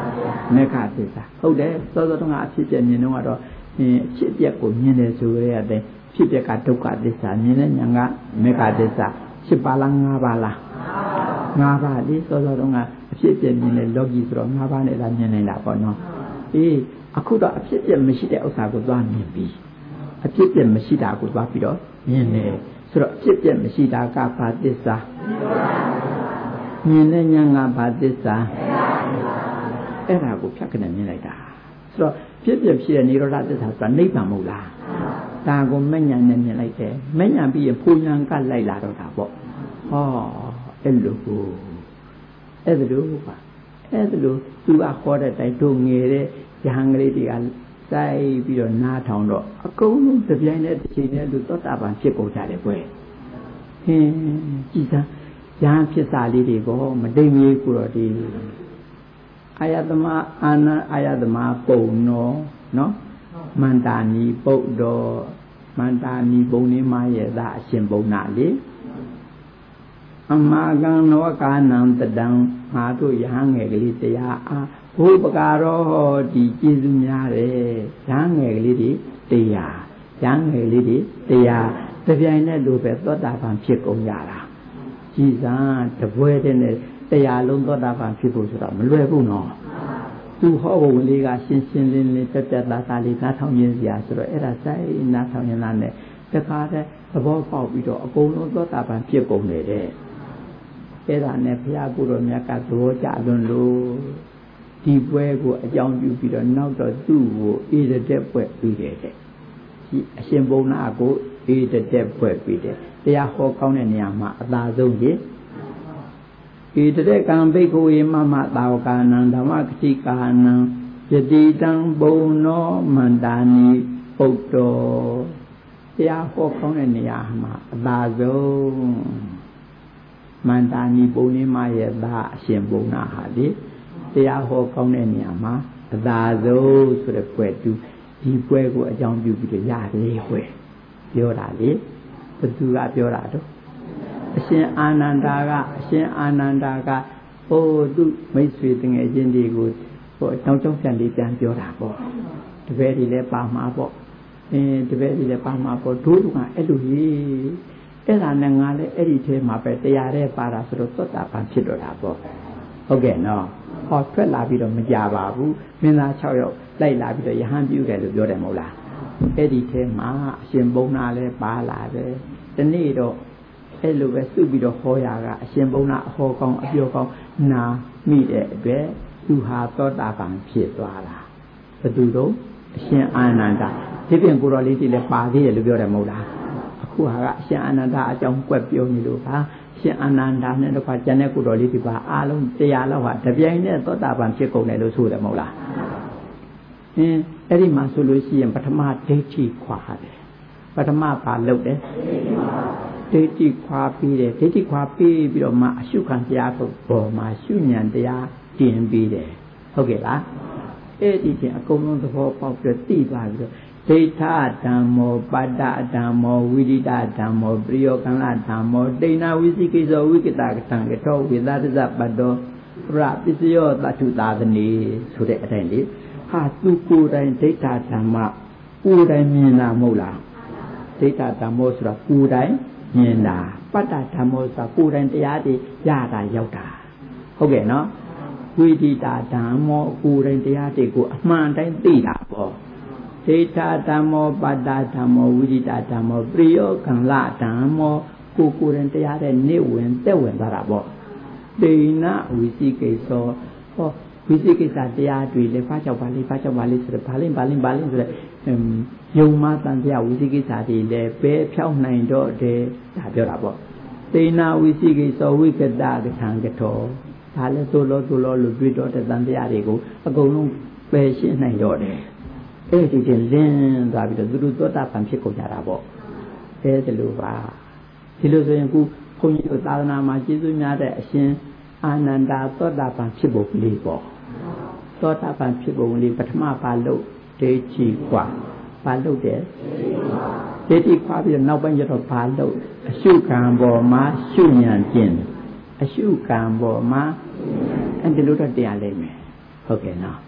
မေဃသစ္စာဟုတ်တယ်စောစောတုန်းကအဖြစ်ပြမြင်တော့ကတော့အဖြစ်ပြကိုမြင်တယ်ဆိုရတဲ့ဖြစ်ပြကဒုက္ခသစ္စာမြင်တဲ့ဉာဏ်ကမေဃသစ္စာရှစ်ပါးလားငါးပါးလားငါးပါးလေစောစောတုန်းကအဖြစ်ပြမြင်တဲ့လောကီဆိုတော့ငါးပါးနဲ့လာမြင်နေတာပေါ့နော်အေးအခုတော့အဖြစ်ပြမရှိတဲ့ဥစ္စာကိုသွားမြင်ပြီအဖြစ်ပြမရှိတာကိုသွားပြီးတော့မြင်တယ်ဆိုတော့အဖြစ်ပြမရှိတာကဘာသစ္စာမြင်တဲ့ဉာဏ်ကဘာသစ္စာအဲ့ဒါကိုဖြတ်ကနေမြင်လိုက်တာဆိုတော့ဖြစ်ပြဖြစ်တဲ့និရောဓသစ္စာဆိုတာနိဗ္ဗာန်မဟုတ်လားဒါကိုမဉ္ဇဏ်နဲ့မြင်လိုက်တယ်မဉ္ဇဏ်ပြီးရင်ဖူဉဏ်ကလိုက်လာတော့တာပေါ့ဟောအဲ့လိုကိုအဲ့လိုပါအဲ့လိုသူကခေါ်တဲ့တိုင်တို့ငယ်တဲ့ရဟန်းကလေးတွေကစိုက်ပြီးတော့နားထောင်တော့အကုန်လုံးတပြိုင်တည်းတစ်ချိန်တည်းလူသောတာပန်ဖြစ်ကုန်ကြတယ်ကွယ်ဟင်းကြည်စမ်းရဟန်းဖြစ်စာလေးတွေကိုမတိမ်ကြီးကိုတော့ဒီအာယတမအာနအာယတမပုံနောနော်မန္တာနီပုတ်တော်မန္တာနီပုံနေမရဲ့သာအရှင်ဘုံနာလေအမကံနောကာနံတတံငါတို့ရဟန်းငယ်ကလေးတရားအားဘုပကာရောဒီကျေးဇူးများတယ်ရဟန်းငယ်ကလေးတွေတရားရဟန်းငယ်ကလေးတွေတရားတပြိုင်နဲ့လိုပဲသောတာပန်ဖြစ်ကုန်ကြတာကြည်စမ်းတပွဲတည်းနဲ့တရားလုံးသောတာပန်ဖြစ်ဖို့ဆိုတော့မလွယ်ဘူးနော်သူဟောဘုံလေးကရှင်းရှင်းလင်းလင်းတက်တက်သားသားလေးနားထောင်ရင်းစရာဆိုတော့အဲ့ဒါစိုက်နားထောင်ရင်းသားနဲ့တခါတည်းသဘောပေါက်ပြီးတော့အကုန်လုံးသောတာပန်ဖြစ်ကုန်တယ်တဲ့အဲ့ဒါနဲ့ဘုရားကိုယ်တော်မြတ်ကသဘောကျလွန်းလို့ဒီပွဲကိုအကြောင်းပြုပြီးတော့နောက်တော့သူ့ကိုအေးတဲ့ပွဲပြီးတယ်တဲ့ဒီအရှင်ဘုံနာကိုအေးတဲ့ပွဲပြီးတယ်တရားဟောကောင်းတဲ့နေရာမှာအသာဆုံးကြီးဣတရေကံဘိက္ခဝေမမသာဝကာနံဓမ္မကတိကာနံယတိတံဘုံနောမန္တာနိပုတ်တော်တရားဟောကောင်းတဲ့နေရာမှာအသာဆုံးမန္တာနိပုံနေမရဲ့သားအရှင်ဘုံနာဟာလေတရားဟောကောင်းတဲ့နေရာမှာအသာဆုံးဆိုတဲ့ပွဲတူဒီပွဲကိုအကြောင်းပြုပြီးတော့ရတယ်ဟဲ့ပြောတာလေဘသူကပြောတာတော့အရှင်အာနန္ဒာကအရှင်အာနန္ဒာကဟိုသူမိတ်ဆွေတငယ်ချင်းတွေကိုဟိုတောင်းတောင်းပြန်လေးပြန်ပြောတာပေါ့တပည့်တွေလည်းပါမှာပေါ့အင်းတပည့်တွေလည်းပါမှာပေါ့တို့ကအဲ့လိုကြီးအဲ့ဒါနဲ့ငါလည်းအဲ့ဒီထဲမှာပဲတရားတဲ့ပါတာဆိုတော့သောတာပန်ဖြစ်တော့တာပေါ့ဟုတ်ကဲ့နော်ဟောထွက်လာပြီးတော့မကြပါဘူးမင်းသား၆ယောက်လိုက်လာပြီးတော့ယဟန်ပြုတယ်လို့ပြောတယ်မဟုတ်လားအဲ့ဒီထဲမှာအရှင်ဘုံနာလည်းပါလာတယ်ဒီနေ့တော့အဲ့လိုပဲစုပြီးတော့ဟောရကအရှင်ဘုံနာအဟောကောင်းအပြောကောင်းနာမိတဲ့အတွက်သူဟာသောတာပန်ဖြစ်သွားတာဘယ်သူတော့အရှင်အာနန္ဒာဒီပြင်ကိုတော်လေးကြီးလည်းပါသေးတယ်လို့ပြောတယ်မဟုတ်လားအခုဟာကအရှင်အာနန္ဒာအကြောင်းကွက်ပြောနေလို့ပါရှင်အာနန္ဒာနဲ့တော့ကျန်တဲ့ကိုတော်လေးဒီပါအားလုံးတရားလောက်ဟာတပြိုင်နဲ့သောတာပန်ဖြစ်ကုန်တယ်လို့ဆိုတယ်မဟုတ်လားအင်းအဲ့ဒီမှာဆိုလို့ရှိရင်ပထမဒိဋ္ဌိခွာတယ်ပထမပါလုပ်တယ်ဒိဋ္ဌိခွာပြီးတယ်ဒိဋ္ဌိခွာပြီးပြီးတော့မှအရှုခံတရားပေါ်မှာရှုဉဏ်တရားတင်ပြီးတယ်ဟုတ်ကဲ့လားအဲ့ဒီချင်းအကုန်လုံးသဘောပေါက်ပြီးသိသွားပြီးတော့ဒိဋ္ဌဓမ္မောပတ္တဓမ္မောဝိရိဒဓမ္မောပရိယောကံလဓမ္မောတိဏဝိသိကိသောဝိကတကတံကတောဝိသဒဇပတ္တောပရပစ္စယောတထုသာသနေဆိုတဲ့အတိုင်းလေဟာသူကိုယ်တိုင်ဒိဋ္ဌဓမ္မကိုယ်တိုင်မြင်တာမဟုတ်လားဒိဋ္ဌဓမ္မောဆိုတာကိုယ်တိုင်မြင်တာပတ္တဓမ္မောဆိုတာကိုယ်တိုင်တရားတွေရတာရောက်တာဟုတ်ကဲ့နော်ဝိတိတာဓမ္မောကိုယ်တိုင်တရားတွေကိုအမှန်တိုင်းသိတာပေါ့ဒိဋ္ဌဓမ္မောပတ္တဓမ္မောဝိတိတာဓမ္မောပရိယောကံလဓမ္မောကိုကိုယ်တိုင်တရားတဲ့နေဝင်တက်ဝင်သွားတာပေါ့တိဏဝိသိကိသောဟောဝိသိကိစ္စတရားတွေလည်းဖားကြောက်ပါလိဖားကြောက်ပါလိဆိုတော့ဘာလိဘာလိဘာလိဆိုတော့ယုံမှတန်တရားဝိသိကိစ္စတွေလည်းပဲဖြောင်းနိုင်တော့တယ်ဒါပြောတာပေါ့တိဏဝိသိကိသောဝိကတကထံကထောဒါလည်းသို့လို့သို့လို့လို့တွေ့တော့တဲ့တန်တရားတွေကိုအကုန်လုံးပယ်ရှင်းနိုင်တော့တယ်အဲ့ဒီချင်းလင်းသွားပြီးတော့သူတို့သောတာပန်ဖြစ်ကုန်ကြတာပေါ့အဲ့ဒါလိုပါဒီလိုဆိုရင်ခုဘုန်းကြီးတို့သာသနာမှာကျေးဇူးများတဲ့အရှင်အာနန္ဒာသောတာပန်ဖြစ်ဖို့လေးပေါ့သောတာပန်ဖြစ်ဖို့လေးပထမပါလို့ဒိဋ္ဌိခွာပါလို့တယ်ဒိဋ္ဌိခွာပြီးတော့နောက်ပိုင်းကျတော့ပါလို့အရှုခံပေါ်မှာရှုဉဏ်ကျင့်အရှုခံပေါ်မှာအဲ့ဒီလိုတော့တရားလိမ့်မယ်ဟုတ်ကဲ့နော်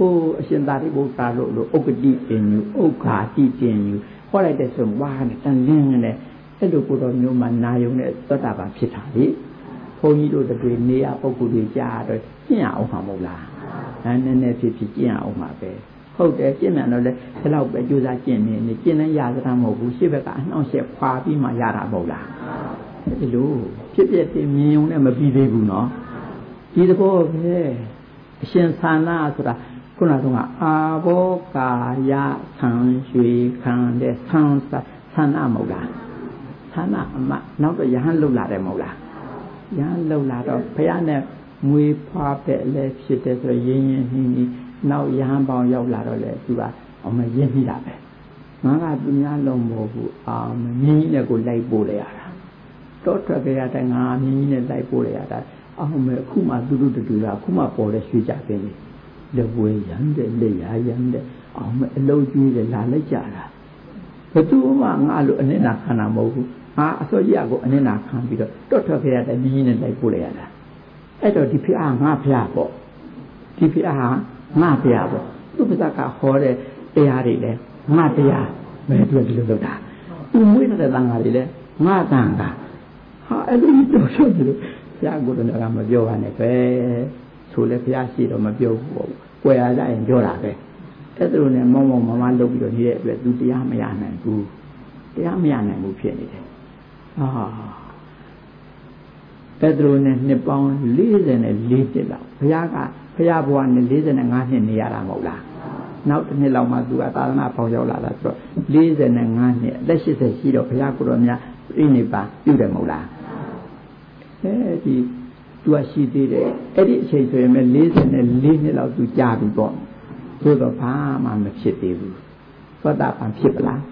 ဟိုအရှင်သာရိပုတ္တရာလို့လို့ဥက္ကတိတင်ယူဥက္ခာတိတင်ယူဟောလိုက်တဲ့ဆိုဝါနဲ့တန်လင်းနဲ့အဲ့လိုကိုတော်မျိုးမှနာယုံနဲ့သောတာပန်ဖြစ်တာလေဘုန်းကြီးတို့တွေနေရပုဂ္ဂိုလ်တွေကြားတော့ကျင့်ရအောင်မှာမဟုတ်လားအဲနည်းနည်းဖြစ်ဖြစ်ကျင့်ရအောင်မှာပဲဟုတ်တယ်ကျင့်တယ်တော့လေဒီလောက်ပဲကြိုးစားကျင့်နေနေကျင့်နေရသလားမဟုတ်ဘူးရှေ့ဘက်ကအနှောင့်အယှက်ခွာပြီးမှရတာမဟုတ်လားဒီလိုဖြစ်ဖြစ်တင်မြင်ုံနဲ့မပြီးသေးဘူးနော်ဒီသဘောပဲအရှင်သာနာဆိုတာခုနကအာဘောကာယဆံရွှေခံတဲ့ဆံဆန္ဒမဟုတ်လားဆန္ဒအမနောက်တော့ယဟန်လှုပ်လာတယ်မဟုတ်လားယဟန်လှုပ်လာတော့ဘုရားနဲ့မွေးဖွားပဲလည်းဖြစ်တယ်ဆိုရင်းရင်းနှီးနှီးနောက်ယဟန်ပေါင်းရောက်လာတော့လေသူကအမရင်းနှီးတာပဲငါကသူများလုံးမဟုတ်ဘူးအာမင်းကြီးနဲ့ကိုလိုက်ပို့လိုက်ရတာတော့ထွက်ကြရတဲ့ငါမင်းကြီးနဲ့လိုက်ပို့လိုက်ရတာအောင်မဲ့အခုမှသူတို့တူတာအခုမှပေါ်တဲ့ရွှေကြပင်းလေးလက်ဝဲရမ်းတဲ့လက်ရရမ်းတဲ့အောင်မဲ့အလုံးကြီးတယ်လာလိုက်ကြတာဘယ်သူမှငါလိုအနစ်နာခံတာမဟုတ်ဘူးငါအစောကြီးကိုအနစ်နာခံပြီးတော့တွတ်ထွက်ခဲ့ရတဲ့မင်းကြီးနဲ့လိုက်ပို့လိုက်ရတာအဲ့တော့ဒီဖះငါဖះပေါ့ဒီဖះငါဖះပေါ့သူပဇက်ကဟောတဲ့တရားတွေလဲငါတရားမဲတွေ့ဒီလိုလုပ်တာသူမွေးတဲ့တန်ခါတွေလဲငါတန်ခါဟာအဲ့လိုပြောဆိုကြလို့ဖះကိုယ်တော်ကမပြောပါနဲ့ပဲဆိုလဲဖះရှိတော့မပြောဘူးကွယ်ရကြရင်ပြောတာပဲအဲ့ဒါလိုနဲ့မောင်မောင်မမလုပ်ပြီးတော့နေတဲ့အတွက်သူတရားမရနိုင်ဘူးတရားမရနိုင်ဘူးဖြစ်နေတယ်ဟာအဲ့ဒါလိုနဲ့နှစ်ပေါင်း၄၄နှစ်လောက်ဘုရားကဘုရားဘဝနဲ့၄၅နှစ်နေရတာမဟုတ်လားနောက်တစ်နှစ်လောက်မှသူကသာသနာပေါင်းရောက်လာတာဆိုတော့၄၅နှစ်အသက်၈၀ရှိတော့ဘုရားကိုယ်တော်များပြိနိဗ္ဗာန်ပြုတယ်မဟုတ်လားအဲဒီသူကရှိသေးတယ်အဲ့ဒီအချိန်ဆိုရင်လည်း၄၄နှစ်လောက်သူကြာပြီပေါ့သို့တော့ဘာမှမဖြစ်သေးဘူးသောတာပန်ဖြစ်ပလား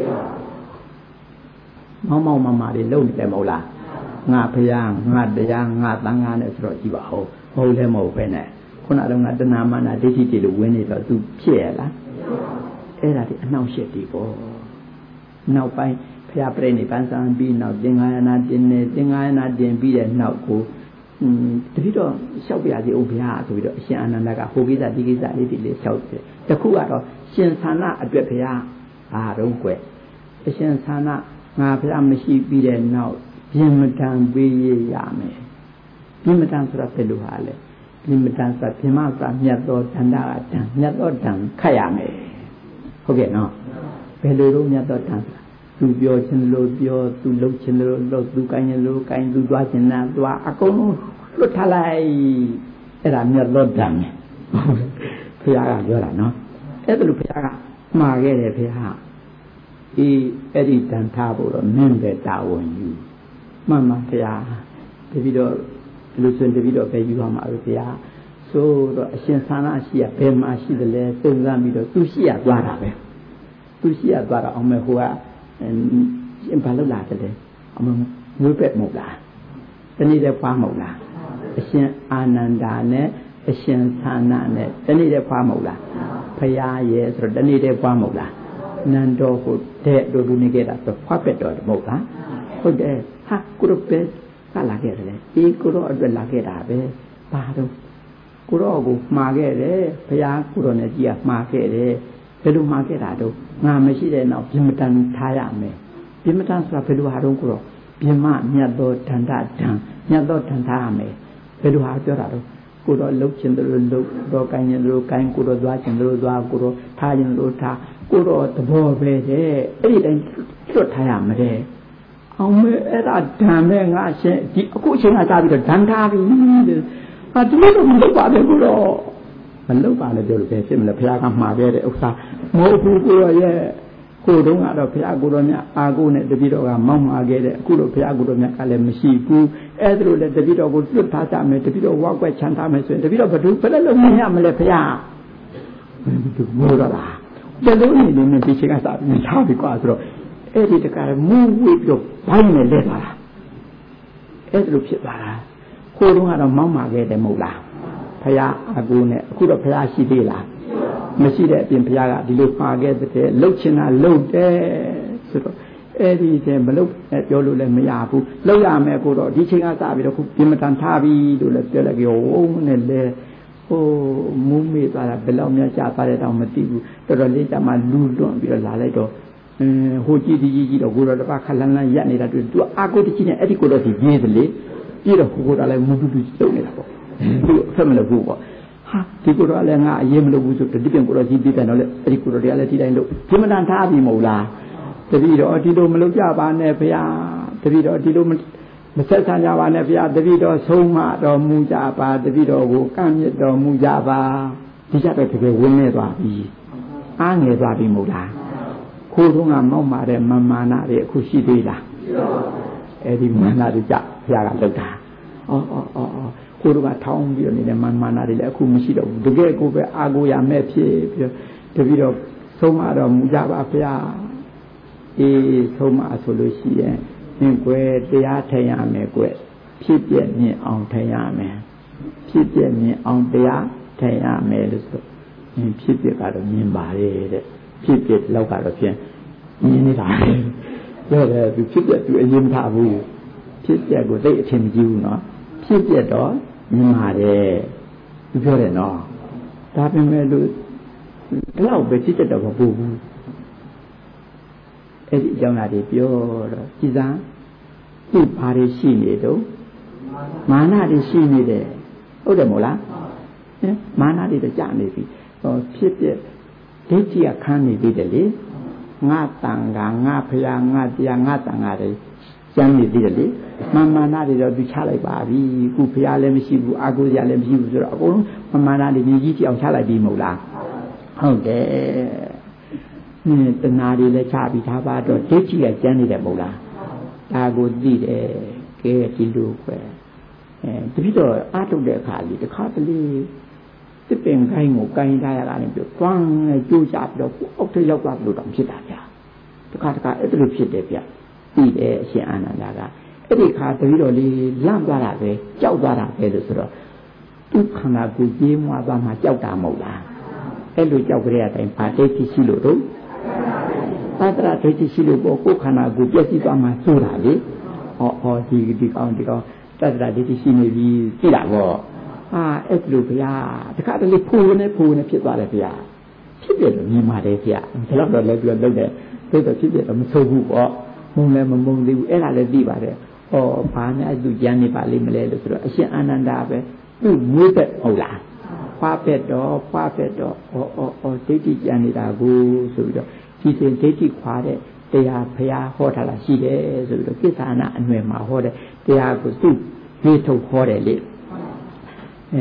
မောင်မောင်မမတွေလုံနေတယ်မဟုတ်လားငါဖယားငါတရားငါသံဃာနဲ့ဆိုတော့ကြည့်ပါဦးမဟုတ်လည်းမဟုတ်ပဲနဲ့ခုနကတော့ငါတဏမာနဒိဋ္ဌိတွေလိုဝင်နေတော့သူဖြစ်ရလားအဲ့ဒါဒီအနှောင့်အယှက်တွေပေါ့နောက်ပိုင်းဖယားပြိဋိဘံစံပြီးနောက်သင်္ဃာယနာတင်နေသင်္ဃာယနာတင်ပြီးတဲ့နောက်ကိုတတိတော့လျှောက်ပြရစီအောင်ဘုရားဆိုပြီးတော့အရှင်အာနန္ဒကဟိုကိစ္စဒီကိစ္စလေးတွေလေးလျှောက်တယ်တခုကတော့ရှင်သာနာအတွက်ဘုရားဘာတော့ကွယ်အရှင်သာနာငါဘုရားမရှိပြီးတဲ့နောက်ပြင်မတန်ပေးရရမယ်ပြင်မတန်ဆိုတာဘယ်လိုဟာလဲပြင်မတန်ဆိုတာပြင်မဆိုတာမြတ်သောတန်တာတန်မြတ်သောတန်ခတ်ရမယ်ဟုတ်ကဲ့နော်ဘယ်လိုလုပ်မြတ်သောတန်သူပြောခြင်းလို့ပြောသူလုပ်ခြင်းလို့လုပ်သူကိုင်းခြင်းလို့ကိုင်းသူသွားခြင်းနဲ့သွားအကုန်လုံးလွတ်ထားလိုက်အဲ့ဒါမြတ်သောတန်ဘုရားကပြောတာနော်အဲ့ဒါလို့ဘုရားကမှာခဲ့တယ်ဘုရားအေးအဲ့ဒီတန်ထားဖို့တော့မင်းပဲတာဝန်ယူမှန်ပါဘုရားတပည့်တော်လူစွန်တပည့်တော်ပဲယူရမှာပဲဘုရားဆိုတော့အရှင်သာနာရှိရဘယ်မှာရှိတယ်လဲစုံစမ်းပြီးတော့သူရှိရသွားတာပဲသူရှိရသွားတာအောင်မဲ့ဟိုကရှင်ဘာလို့လာတယ်လဲအမငွေပက်မဟုတ်လားတနေ့တည်းဖွားမဟုတ်လားအရှင်အာနန္ဒာနဲ့အရှင်သာနာနဲ့တနေ့တည်းဖွားမဟုတ်လားဖရာရဲ့ဆိုတော့တနေ့တည်းဖွားမဟုတ်လားနန္တော်ကိုတဲ့တို့လူနေခဲ့တာဆိုဖွားပက်တော်မဟုတ်လားဟုတ်တယ်ဟာကိုရပဲကလာခဲ့တယ်အေးကိုရောအတွက်လာခဲ့တာပဲဘာတော့ကိုရောကိုမှားခဲ့တယ်ဘုရားကိုရောနဲ့ကြီးကမှားခဲ့တယ်ဘယ်လိုမှားခဲ့တာတော့ငါမရှိတဲ့နောက်ပြင်မတန်ထားရမယ်ပြင်မတန်ဆိုတာဘယ်လိုဟာတော့ကိုရောပြင်မမြတ်သောဒန္တဒံမြတ်သောဒန္ထားရမယ်ဘယ်လိုဟာပြောတာတော့ကိုရောလှုပ်ခြင်းတို့လှုပ်တော့ကိုင်းခြင်းတို့ကိုင်းကိုရောသွားခြင်းတို့သွားကိုရောထားခြင်းတို့ထားကိုရောသဘောပဲတဲ့အဲ့ဒီတိုင်းလွတ်ထားရမယ်အောင်မဲအဲ့ဒါဓာန်ပဲငါရှင်ဒီအခုအချိန်ကစားပြီးတော့ဓာန်ထားပြီတဲ့ဟာဒီလိုမလုပ်ပါနဲ့ကိုတော့မလုပ်ပါနဲ့ပြောလို့ပဲဖြစ်မလဲဘုရားကမှာခဲ့တဲ့ဥစ္စာမဟုတ်ဘူးကိုရောရဲ့ကိုတုန်းကတော့ဘုရားကိုတော်မြတ်အာကိုနဲ့တပည့်တော်ကမောင်းမှာခဲ့တဲ့အခုတော့ဘုရားကိုတော်မြတ်ကလည်းမရှိဘူးအဲ့ဒါလိုလေတပည့်တော်ကိုလွတ်ထားကြမယ်တပည့်တော်ဝါကွက်ချမ်းထားမယ်ဆိုရင်တပည့်တော်ဘယ်သူဘယ်လိုလုပ်ရမလဲဘုရားဘယ်သူမိုးတော့လားဘယ်လိုနေနေနဲ့ဒီချိန်ကစားပြီးထားပြီကွာဆိုတော့အဲ့ဒီတကားမူးဝေးပြီးတော့ဘိုင်းနဲ့လဲသွားတာအဲ့ဒါလိုဖြစ်သွားတာကိုတုန်းကတော့မောင်းမှာခဲ့တယ်မဟုတ်လားဘုရားအကူနဲ့အခုတော့ဘုရားရှိသေးလားမရှိတဲ့အပြင်ဘုရားကဒီလိုမှာခဲ့တဲ့လှုပ်ချင်တာလှုပ်တယ်ဆိုတော့အဲ့ဒီတည်းမလှုပ်ပြောလို့လည်းမရဘူးလှုပ်ရမယ်ကိုတော့ဒီချိန်ကစပြီးတော့ခုပြင်မတန်ထားပြီလို့လည်းပြောလိုက်ရောဝုန်းနဲ့လဲဟိုမူးမေ့သွားတာဘဘယ်လောက်များရှားသွားတဲ့တောင်မသိဘူးတော်တော်လေးတမလူလွန့်ပြီးတော့လာလိုက်တော့အင်းဟိုကြည့်ဒီကြည့်ကြည့်တော့ကိုတော်တပတ်ခလန်းလန်းရက်နေတာတွေ့သူအာကိုတကြီးနဲ့အဲ့ဒီကိုတော်စီပြေးသလေပြေးတော့ကိုကိုတော်လည်းမူတူတူတုံနေတာပေါ့သူဆက်မလို့ဘူးပေါ့ဟာဒီကိုတော်လည်းငါအရေးမလို့ဘူးဆိုဒီပြင်ကိုတော်စီပြေးတယ်တော့လေအဲ့ဒီကိုတော်တရားလည်းဒီတိုင်းလို့ဒီမတန်ထားပြီမဟုတ်လားတပည့်တော်ဒီလိုမလုပ်ကြပါနဲ့ဗျာတပည့်တော်ဒီလိုမဆက်ဆံကြပါနဲ့ဗျာတပည့်တော်ဆုံးမတော်မူကြပါတပည့်တော်ကိုကန့်မြတ်တော်မူကြပါဒီကြတော့တကယ်ဝင်းနေသွားပြီအားငယ်သွားပြီမဟုတ်လားခိုးတော့ကမောက်မာတဲ့မမာနတွေအခုရှိသေးလားအဲ့ဒီမာနတွေကြဘုရားကလောက်တာအော်အော်အော်ခိုးတော့ကထောင်းပြီးတော့နေတဲ့မာမာနတွေလည်းအခုမရှိတော့ဘူးတကယ်ကိုပဲအာကိုရမဲ့ဖြစ်ပြီးတော့တပည့်တော်ဆုံးမတော်မူကြပါဗျာအေးဆုံးမဆိုလို့ရှိရင်သင်ကွယ်တရားထိုင်ရမယ်ကွယ်ဖြစ်ပြမြင်အောင်ထိုင်ရမယ်ဖြစ်ပြမြင်အောင်တရားထိုင်ရမယ်လို့ဆိုရင်ဖြစ်ပြကတော့မြင်ပါလေတဲ့ဖြစ်ပြလောက်ကတော့ဖြင့်မြင်နေတာပြောတယ်သူဖြစ်ပြသူအရင်ထားဘူးဖြစ်ပြကိုသိအထင်မကြီးဘူးနော်ဖြစ်ပြတော့မြင်ပါတယ်သူပြောတယ်နော်ဒါပေမဲ့လို့ဘယ်တော့ပဲဖြစ်တဲ့တော့မပူဘူးအဲ့ဒီအကြောင်းအရာတွေပြောတော့ကြည်စမ်းသူ့ဘာတွေရှိနေတော့မာနတွေရှိနေတယ်ဟုတ်တယ်မို့လားဟင်မာနတွေတော့ကြာနေပြီဟောဖြစ်ပြဒိဋ္ဌိကခန်းနေသေးတယ်လေငါတန်ခါငါဖရာငါတရားငါတန်ခါတွေကျမ်းနေသေးတယ်လေမာမာနတွေတော့သူချလိုက်ပါပြီခုဖရာလည်းမရှိဘူးအာကိုရလည်းမရှိဘူးဆိုတော့အကုန်လုံးမာမာနတွေမြည်ကြီးကြည့်အောင်ချလိုက်ပြီမဟုတ်လားဟုတ်တယ်တဏှာတွေလည်းချပြီးသားပါတော့ဒိဋ္ဌိကကျမ်းနေတယ်မဟုတ်လားဒါကိုသိတယ်ကဲဒီလိုပဲအဲတပိတော့အားထုတ်တဲ့အခါလေးတစ်ခါတလေတစ်ပင်ခိုင်းကိုကိုင်းထားရတာလည်းပြောတွန်းကြိုးချပြီးတော့အောက်ထရောက်သွားလို့တော့ဖြစ်တာဗျာတစ်ခါတစ်ခါအဲ့လိုဖြစ်တယ်ဗျသိတယ်အရှင်အာနန္ဒာကအဲ့ဒီခါတပိတော့လေးလန့်သွားတာပဲကြောက်သွားတာပဲလို့ဆိုတော့သူခန္ဓာကိုယ်ကြီးမွားသွားမှကြောက်တာမဟုတ်လားအဲ့လိုကြောက်ကြတဲ့အတိုင်းဗာဒိဋ္ဌိရှိလို့တော့သတ္တရဒိဋ္ဌိရှိလို့ကိုယ်ခန္ဓာကိုယ်ပြည့်စည်သွားမှဆိုတာလေဟောဟောဒီဒီကောင်းဒီကောင်းသတ္တရဒိဋ္ဌိရှိနေပြီသိတာပေါ့အာအဲ့လိုဗျာတခါတလေဖူနေဖူနေဖြစ်သွားတယ်ဗျာဖြစ်ပြလို့မြင်ပါတယ်ဗျာဒါတော့လည်းပြောလုပ်တယ်သိတော့ဖြစ်ပြတော့မဆိုးဘူးပေါ့မုံလည်းမမုံသေးဘူးအဲ့ဒါလည်းသိပါတယ်ဩဘာများသူကြမ်းနေပါလိမ့်မလဲလို့ဆိုတော့အရှင်အာနန္ဒာပဲသူ့မျိုးသက်ဟုတ်လားဖွားပက်တော့ဖွားပက်တော့ဩဩဩဒိဋ္ဌိကြမ်းနေတာကိုဆိုပြီးတော့ဒီစဉ်ဒိဋ္ဌိခွာတဲ့တရားဘုရားဟောထားတာရှိတယ်ဆိုပြီးတော့ကိစ္ဆာနာအနွယ်မှာဟောတဲ့တရားကိုသူပြေထုတ်ဟောတယ်လေအဲ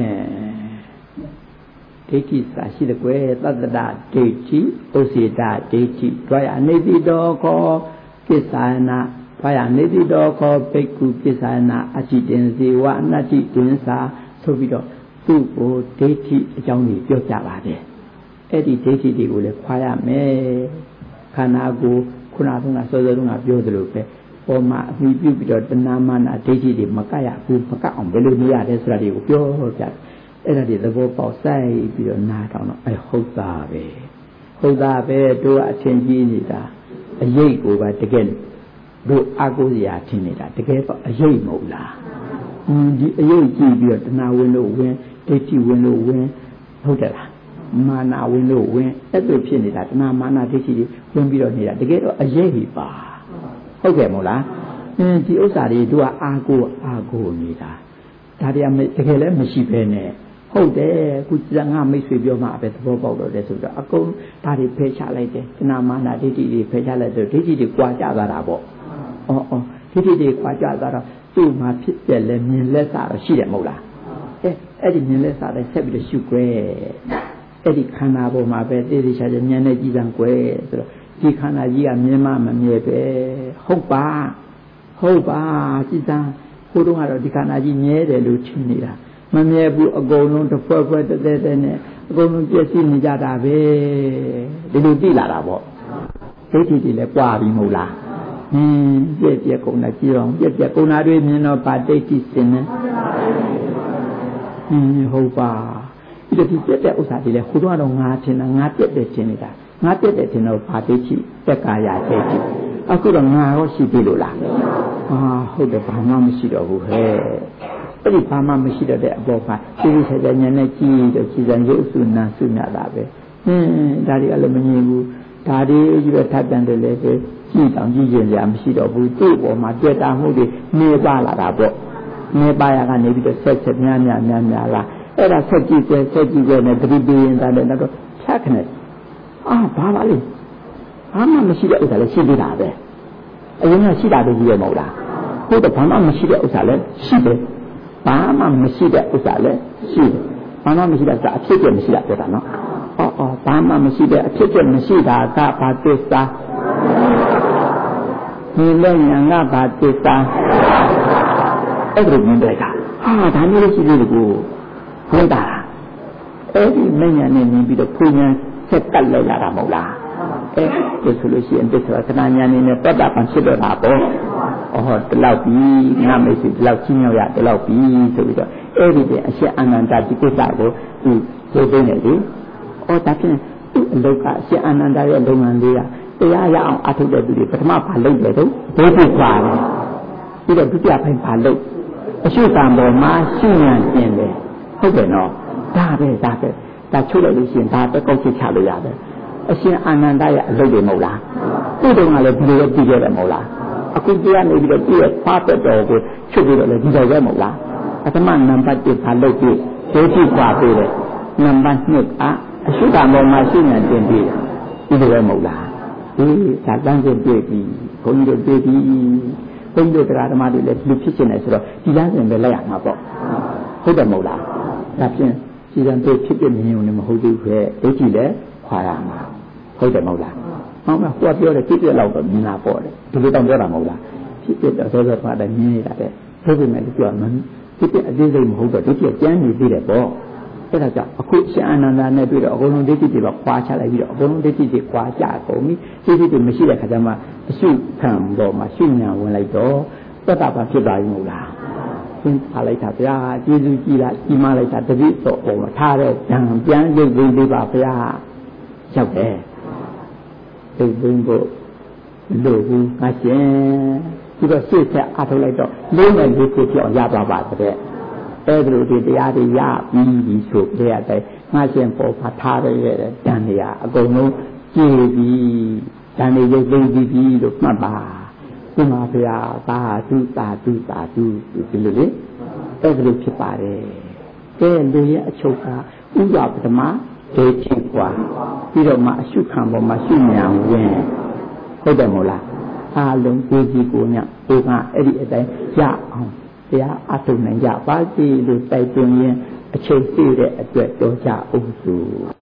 ဒိဋ္ဌိစာရှိတဲ့ကွယ်သတ္တဒဒိဋ္ဌိဥစေတဒိဋ္ဌိတွားရနေတိတော်ခောကိစ္ဆာနာတွားရနေတိတော်ခောဘိက္ခုကိစ္ဆာနာအจิတင်ဇေဝအနတ္တိတင်္စာဆိုပြီးတော့သူ့ကိုဒိဋ္ဌိအကြောင်းကြီးပြောကြပါတယ်အဲ့ဒီဒိဋ္ဌိတွေကိုလည်းခွာရမယ်ခန္ဓာကိုယ်ခုနကစောစောတုန်းကပြောသလိုပဲပေါ်မှာအမိပြုပြီးတော့တဏမာနဒိဋ္ဌိတွေမကတ်ရဘူးမကတ်အောင်ဘယ်လိုနေရလဲဆိုတာတွေကိုပြောကြတယ်အဲ့ဒါတွေသဘောပေါက်ဆိုင်ပြီးတော့နားထောင်တော့အဲဟုတ်တာပဲဟုတ်တာပဲတို့အချင်းကြီးနေတာအရေးကိုပါတကယ်တို့အာကိုစရာထင်နေတာတကယ်တော့အရေးမဟုတ်လားအင်းဒီအရေးကြည့်ပြီးတော့တဏဝင်လို့ဝင်ဒိဋ္ဌိဝင်လို့ဝင်ဟုတ်တယ်လားမာနဝင်လို့ဝင်အဲ့လိုဖြစ်နေတာတဏမာနဒိဋ္ဌိတွေဝင်ပြီးတော့နေတာတကယ်တော့အရေးကြီးပါဟုတ်ကဲ့မို့လားအင်းဒီဥစ္စာတွေတို့ကအာကိုအာကိုနေတာဒါတွေကတကယ်လည်းမရှိဘဲနဲ့ဟုတ်တယ်ခုငါမိတ်ဆွေပြောမှပဲသဘောပေါက်တော့တယ်ဆိုတော့အကုန်ဒါတွေဖယ်ချလိုက်တယ်တဏမာနဒိဋ္ဌိတွေဖယ်ချလိုက်တော့ဒိဋ္ဌိတွေကွာကြသွားတာပေါ့အော်အော်ဒိဋ္ဌိတွေကွာကြသွားတော့သူ့မှာဖြစ်ပြလဲမြင်လက်စားတော့ရှိတယ်မဟုတ်လားအဲအဲ့ဒီမြင်လက်စားတဲ့ဆက်ပြီးတော့ရှုခွဲအဲ့ဒီခန္ဓာပေါ်မှာပဲတေးသေးချာချာဉာဏ်နဲ့ကြည်စံကွယ်ဆိုတော့ဒီခန္ဓာကြီးကမြင်မှမမြဲပဲဟုတ်ပါဟုတ်ပါကြည်စံဟိုတုန်းကတော့ဒီခန္ဓာကြီးမြဲတယ်လို့ထင်နေတာမမြဲဘူးအကုန်လုံးတစ်ဖွဲ့ဖွဲ့တဲတဲနဲ့အကုန်လုံးပြည့်စည်နေကြတာပဲဒီလိုသိလာတာပေါ့ဒိဋ္ဌိတွေလည်းပွားပြီးမဟုတ်လားဟင်းပြည့်ပြည့်ကုန်တာကြည့်အောင်ပြည့်ပြည့်ကုန်တာတွေမြင်တော့ဗာဒိဋ္ဌိစင်နေဟင်းဟုတ်ပါဒီလိုပြည့်တဲ့ဥစ္စာတွေလည်းဟိုတော့ငါထင်တာငါပြည့်တယ်ထင်နေတာငါပြည့်တယ်ထင်တော့ဗာဒိဋ္ဌိတက်ကာယဒိဋ္ဌိအခုတော့ငါရောရှိပြီလို့လားအာဟုတ်တယ်ဘာမှမရှိတော့ဘူးဟဲ့အဲ့ဒီဘာမှမရှိတော့တဲ့အပေါ်မှာစိစိဆက်ဆက်ညနေကြည့်တော့စီစံရုပ်စုနာစုမြတာပဲဟင်းဒါတွေအလည်းမငြင်းဘူးဒါတွေကြီးပဲထပ်တန်တယ်လေပဲကြည့်တောင်ကြည့်ရင်ကြာမရှိတော့ဘူးသူ့ပေါ်မှာတွေ့တာမှုတွေနေပါလာတာပေါ့နေပါရကနေပြီးတော့ဆက်ဆက်များများများများလာအဲ့ဒါဆက်ကြည့်တယ်ဆက်ကြည့်တယ်နဲ့တတိပင်းတာလည်းတော့ဖြတ်ခနဲ့အာဘာပါလဲဘာမှမရှိတဲ့ဥစ္စာလည်းရှိသေးတာပဲအရင်ကရှိတာတည်းကြီးရမဟုတ်လားဟုတ်တယ်ဘာမှမရှိတဲ့ဥစ္စာလည်းရှိတယ်ဘာမှမရှိတဲ့ဥစ္စာလည်းရှိတယ်ဘာမှမရှိတဲ့ဥစ္စာအဖြစ်အပျက်မရှိတာပြောတာနော်အော်အော်ဘာမှမရှိတဲ့အဖြစ်အပျက်မရှိတာကဘာသစ္စာဒီလည်းညာကဘာသစ္စာအဲ့ဒါမြင်တယ်ကဟာဒါမျိုးလေးရှိသေးတယ်ကိုဟုတ်တာအဲ့ဒီမညာနဲ့မြင်ပြီးတော့ဖူညာဆက်ကတ်လိုက်လာတာမဟုတ်လားအဲ့ဒါဆိုလို့ရှိရင်ဒီဆိုတာခဏညာနေနဲ့ပတ်တာပန်ဖြစ်တော့တာပေါ့အော်ဒီလောက်ပြီးငါမိတ်ဆွေဒီလောက်ချင်းရောက်ရဒီလောက်ပြီးဆိုပြီးတော့အဲ့ဒီတဲ့အရှင်အာနန္ဒဒီကိစ္စကိုသူသိသိနေတယ်အော်ဒါဖြင့်သူ့အလုပ်ကအရှင်အာနန္ဒရဲ့လုပ်ငန်းလေးကတရားရအောင်အထုတ်တဲ့သူတွေပထမဘာလုပ်တယ်တော့ဒုတိယပါတယ်ပြီးတော့ဒုတိယပိုင်းဘာလုပ်အရှုကံပေါ်မှာရှုဉာဏ်ကျင်တယ်ဟုတ်တယ်နော်ဒါပဲဒါပဲဒါချုပ်လိုက်လို့ရှိရင်ဒါတက်ကောက်ချချလို့ရတယ်အရှင်အာနန္ဒရဲ့အလုပ်တွေမဟုတ်လားသူ့တုန်းကလည်းဒီလိုပဲပြီးခဲ့တယ်မဟုတ်လားအခုတရားနေပြီးတော့ပြည့်ဖားတက်တော်ကိုချုပ်ပြီးတော့လည်းဒီလိုပဲမဟုတ်လားပထမနံပါတ်တစ်ဘာလုပ်ပြီးဒုတိယပါပေးတယ်နံပါတ်နှစ်ကအရှုကံပေါ်မှာရှုဉာဏ်ကျင်ပြီးဒီလိုပဲမဟုတ်လားအေးဒါတန်းစဉ်တွေ့ပြီဘုန်းကြီးတို့တွေ့ပြီဘုန်းကြီးတို့တရားဓမ္မတွေလည်းလူဖြစ်နေတယ်ဆိုတော့ဒီလမ်းစဉ်ပဲလိုက်ရမှာပေါ့ဟုတ်တယ်မဟုတ်လားဒါဖြင့်ဒီလမ်းတွေဖြစ်ပြမြင်ုံနဲ့မဟုတ်ဘူးခဲ့ဒိဋ္ဌိလည်းခွာရမှာဟုတ်တယ်မဟုတ်လားဟောမဟိုပြောတယ်ဖြစ်ပြလောက်တော့မြင်လာပေါ့တယ်ဒီလိုတောင်ပြောတာမဟုတ်လားဖြစ်ပြတော့ဆိုတော့မှလည်းမြင်နေတာတဲ့ဆိုပေမဲ့ပြောမှဖြစ်ပြအသေးစိတ်မဟုတ်တော့ဒိဋ္ဌိကျမ်းနေသေးတယ်ပေါ့အဲ့ဒါကြောင့်အခုရှင်အာနန္ဒာနဲ့တွေ့တော့အကုန်လုံးဒိဋ္ဌိတွေကခွာချလိုက်ပြီးတော့အကုန်လုံးဒိဋ္ဌိတွေခွာကြကုန်ပြီဒိဋ္ဌိတွေမရှိတဲ့ခါကျမှအရှုခံတော့မှရှုညာဝင်လိုက်တော့သတ္တပါဖြစ်သွားပြီမဟုတ်လားသင်ထားလိုက်တာဗျာကျေးဇူးကြီးလားကြီးမားလိုက်တာတတိတော့ပုံမထားတဲ့ဉာဏ်ပြန်ရုပ်သိမ်းလေးပါဗျာရောက်တယ်သိသိဖို့လို့ဘူးငါရှင်ပြီးတော့ရှေ့ဆက်အားထုတ်လိုက်တော့လေးနဲ့လေးကိုပြောင်းရပါပါတဲ့အဲ့ဒီလိုဒီတရားတွေရပြီးပြီဆိုပြရတဲ့ငါရှင်ပေါ်ဖတ်ထားရတဲ့တန်တွေအကုန်လုံးကြည်ပြီးတန်တွေရုပ်သိမ်းပြီးပြီလို့မှတ်ပါဒီမှာဘုရားသာသုသာသုသာသုဒီလိုလေအဲ့ဒီလိုဖြစ်ပါတယ်ကဲလူရဲ့အချုပ်ကဥပပထမဒိဋ္ဌိกว่าပြီးတော့မှအရှုခံပေါ်မှာရှုဉာဏ်ဝင်ဟုတ်တယ်မို့လားအားလုံးကိုကြည့်ကိုညဒီကအဲ့ဒီအတိုင်းရအောင်တရားအထုတ်နိုင်ကြပါစေလို့တိုက်တွန်းရင်းအချိန်ပြည့်တဲ့အတွက်တော်ကြအောင်စု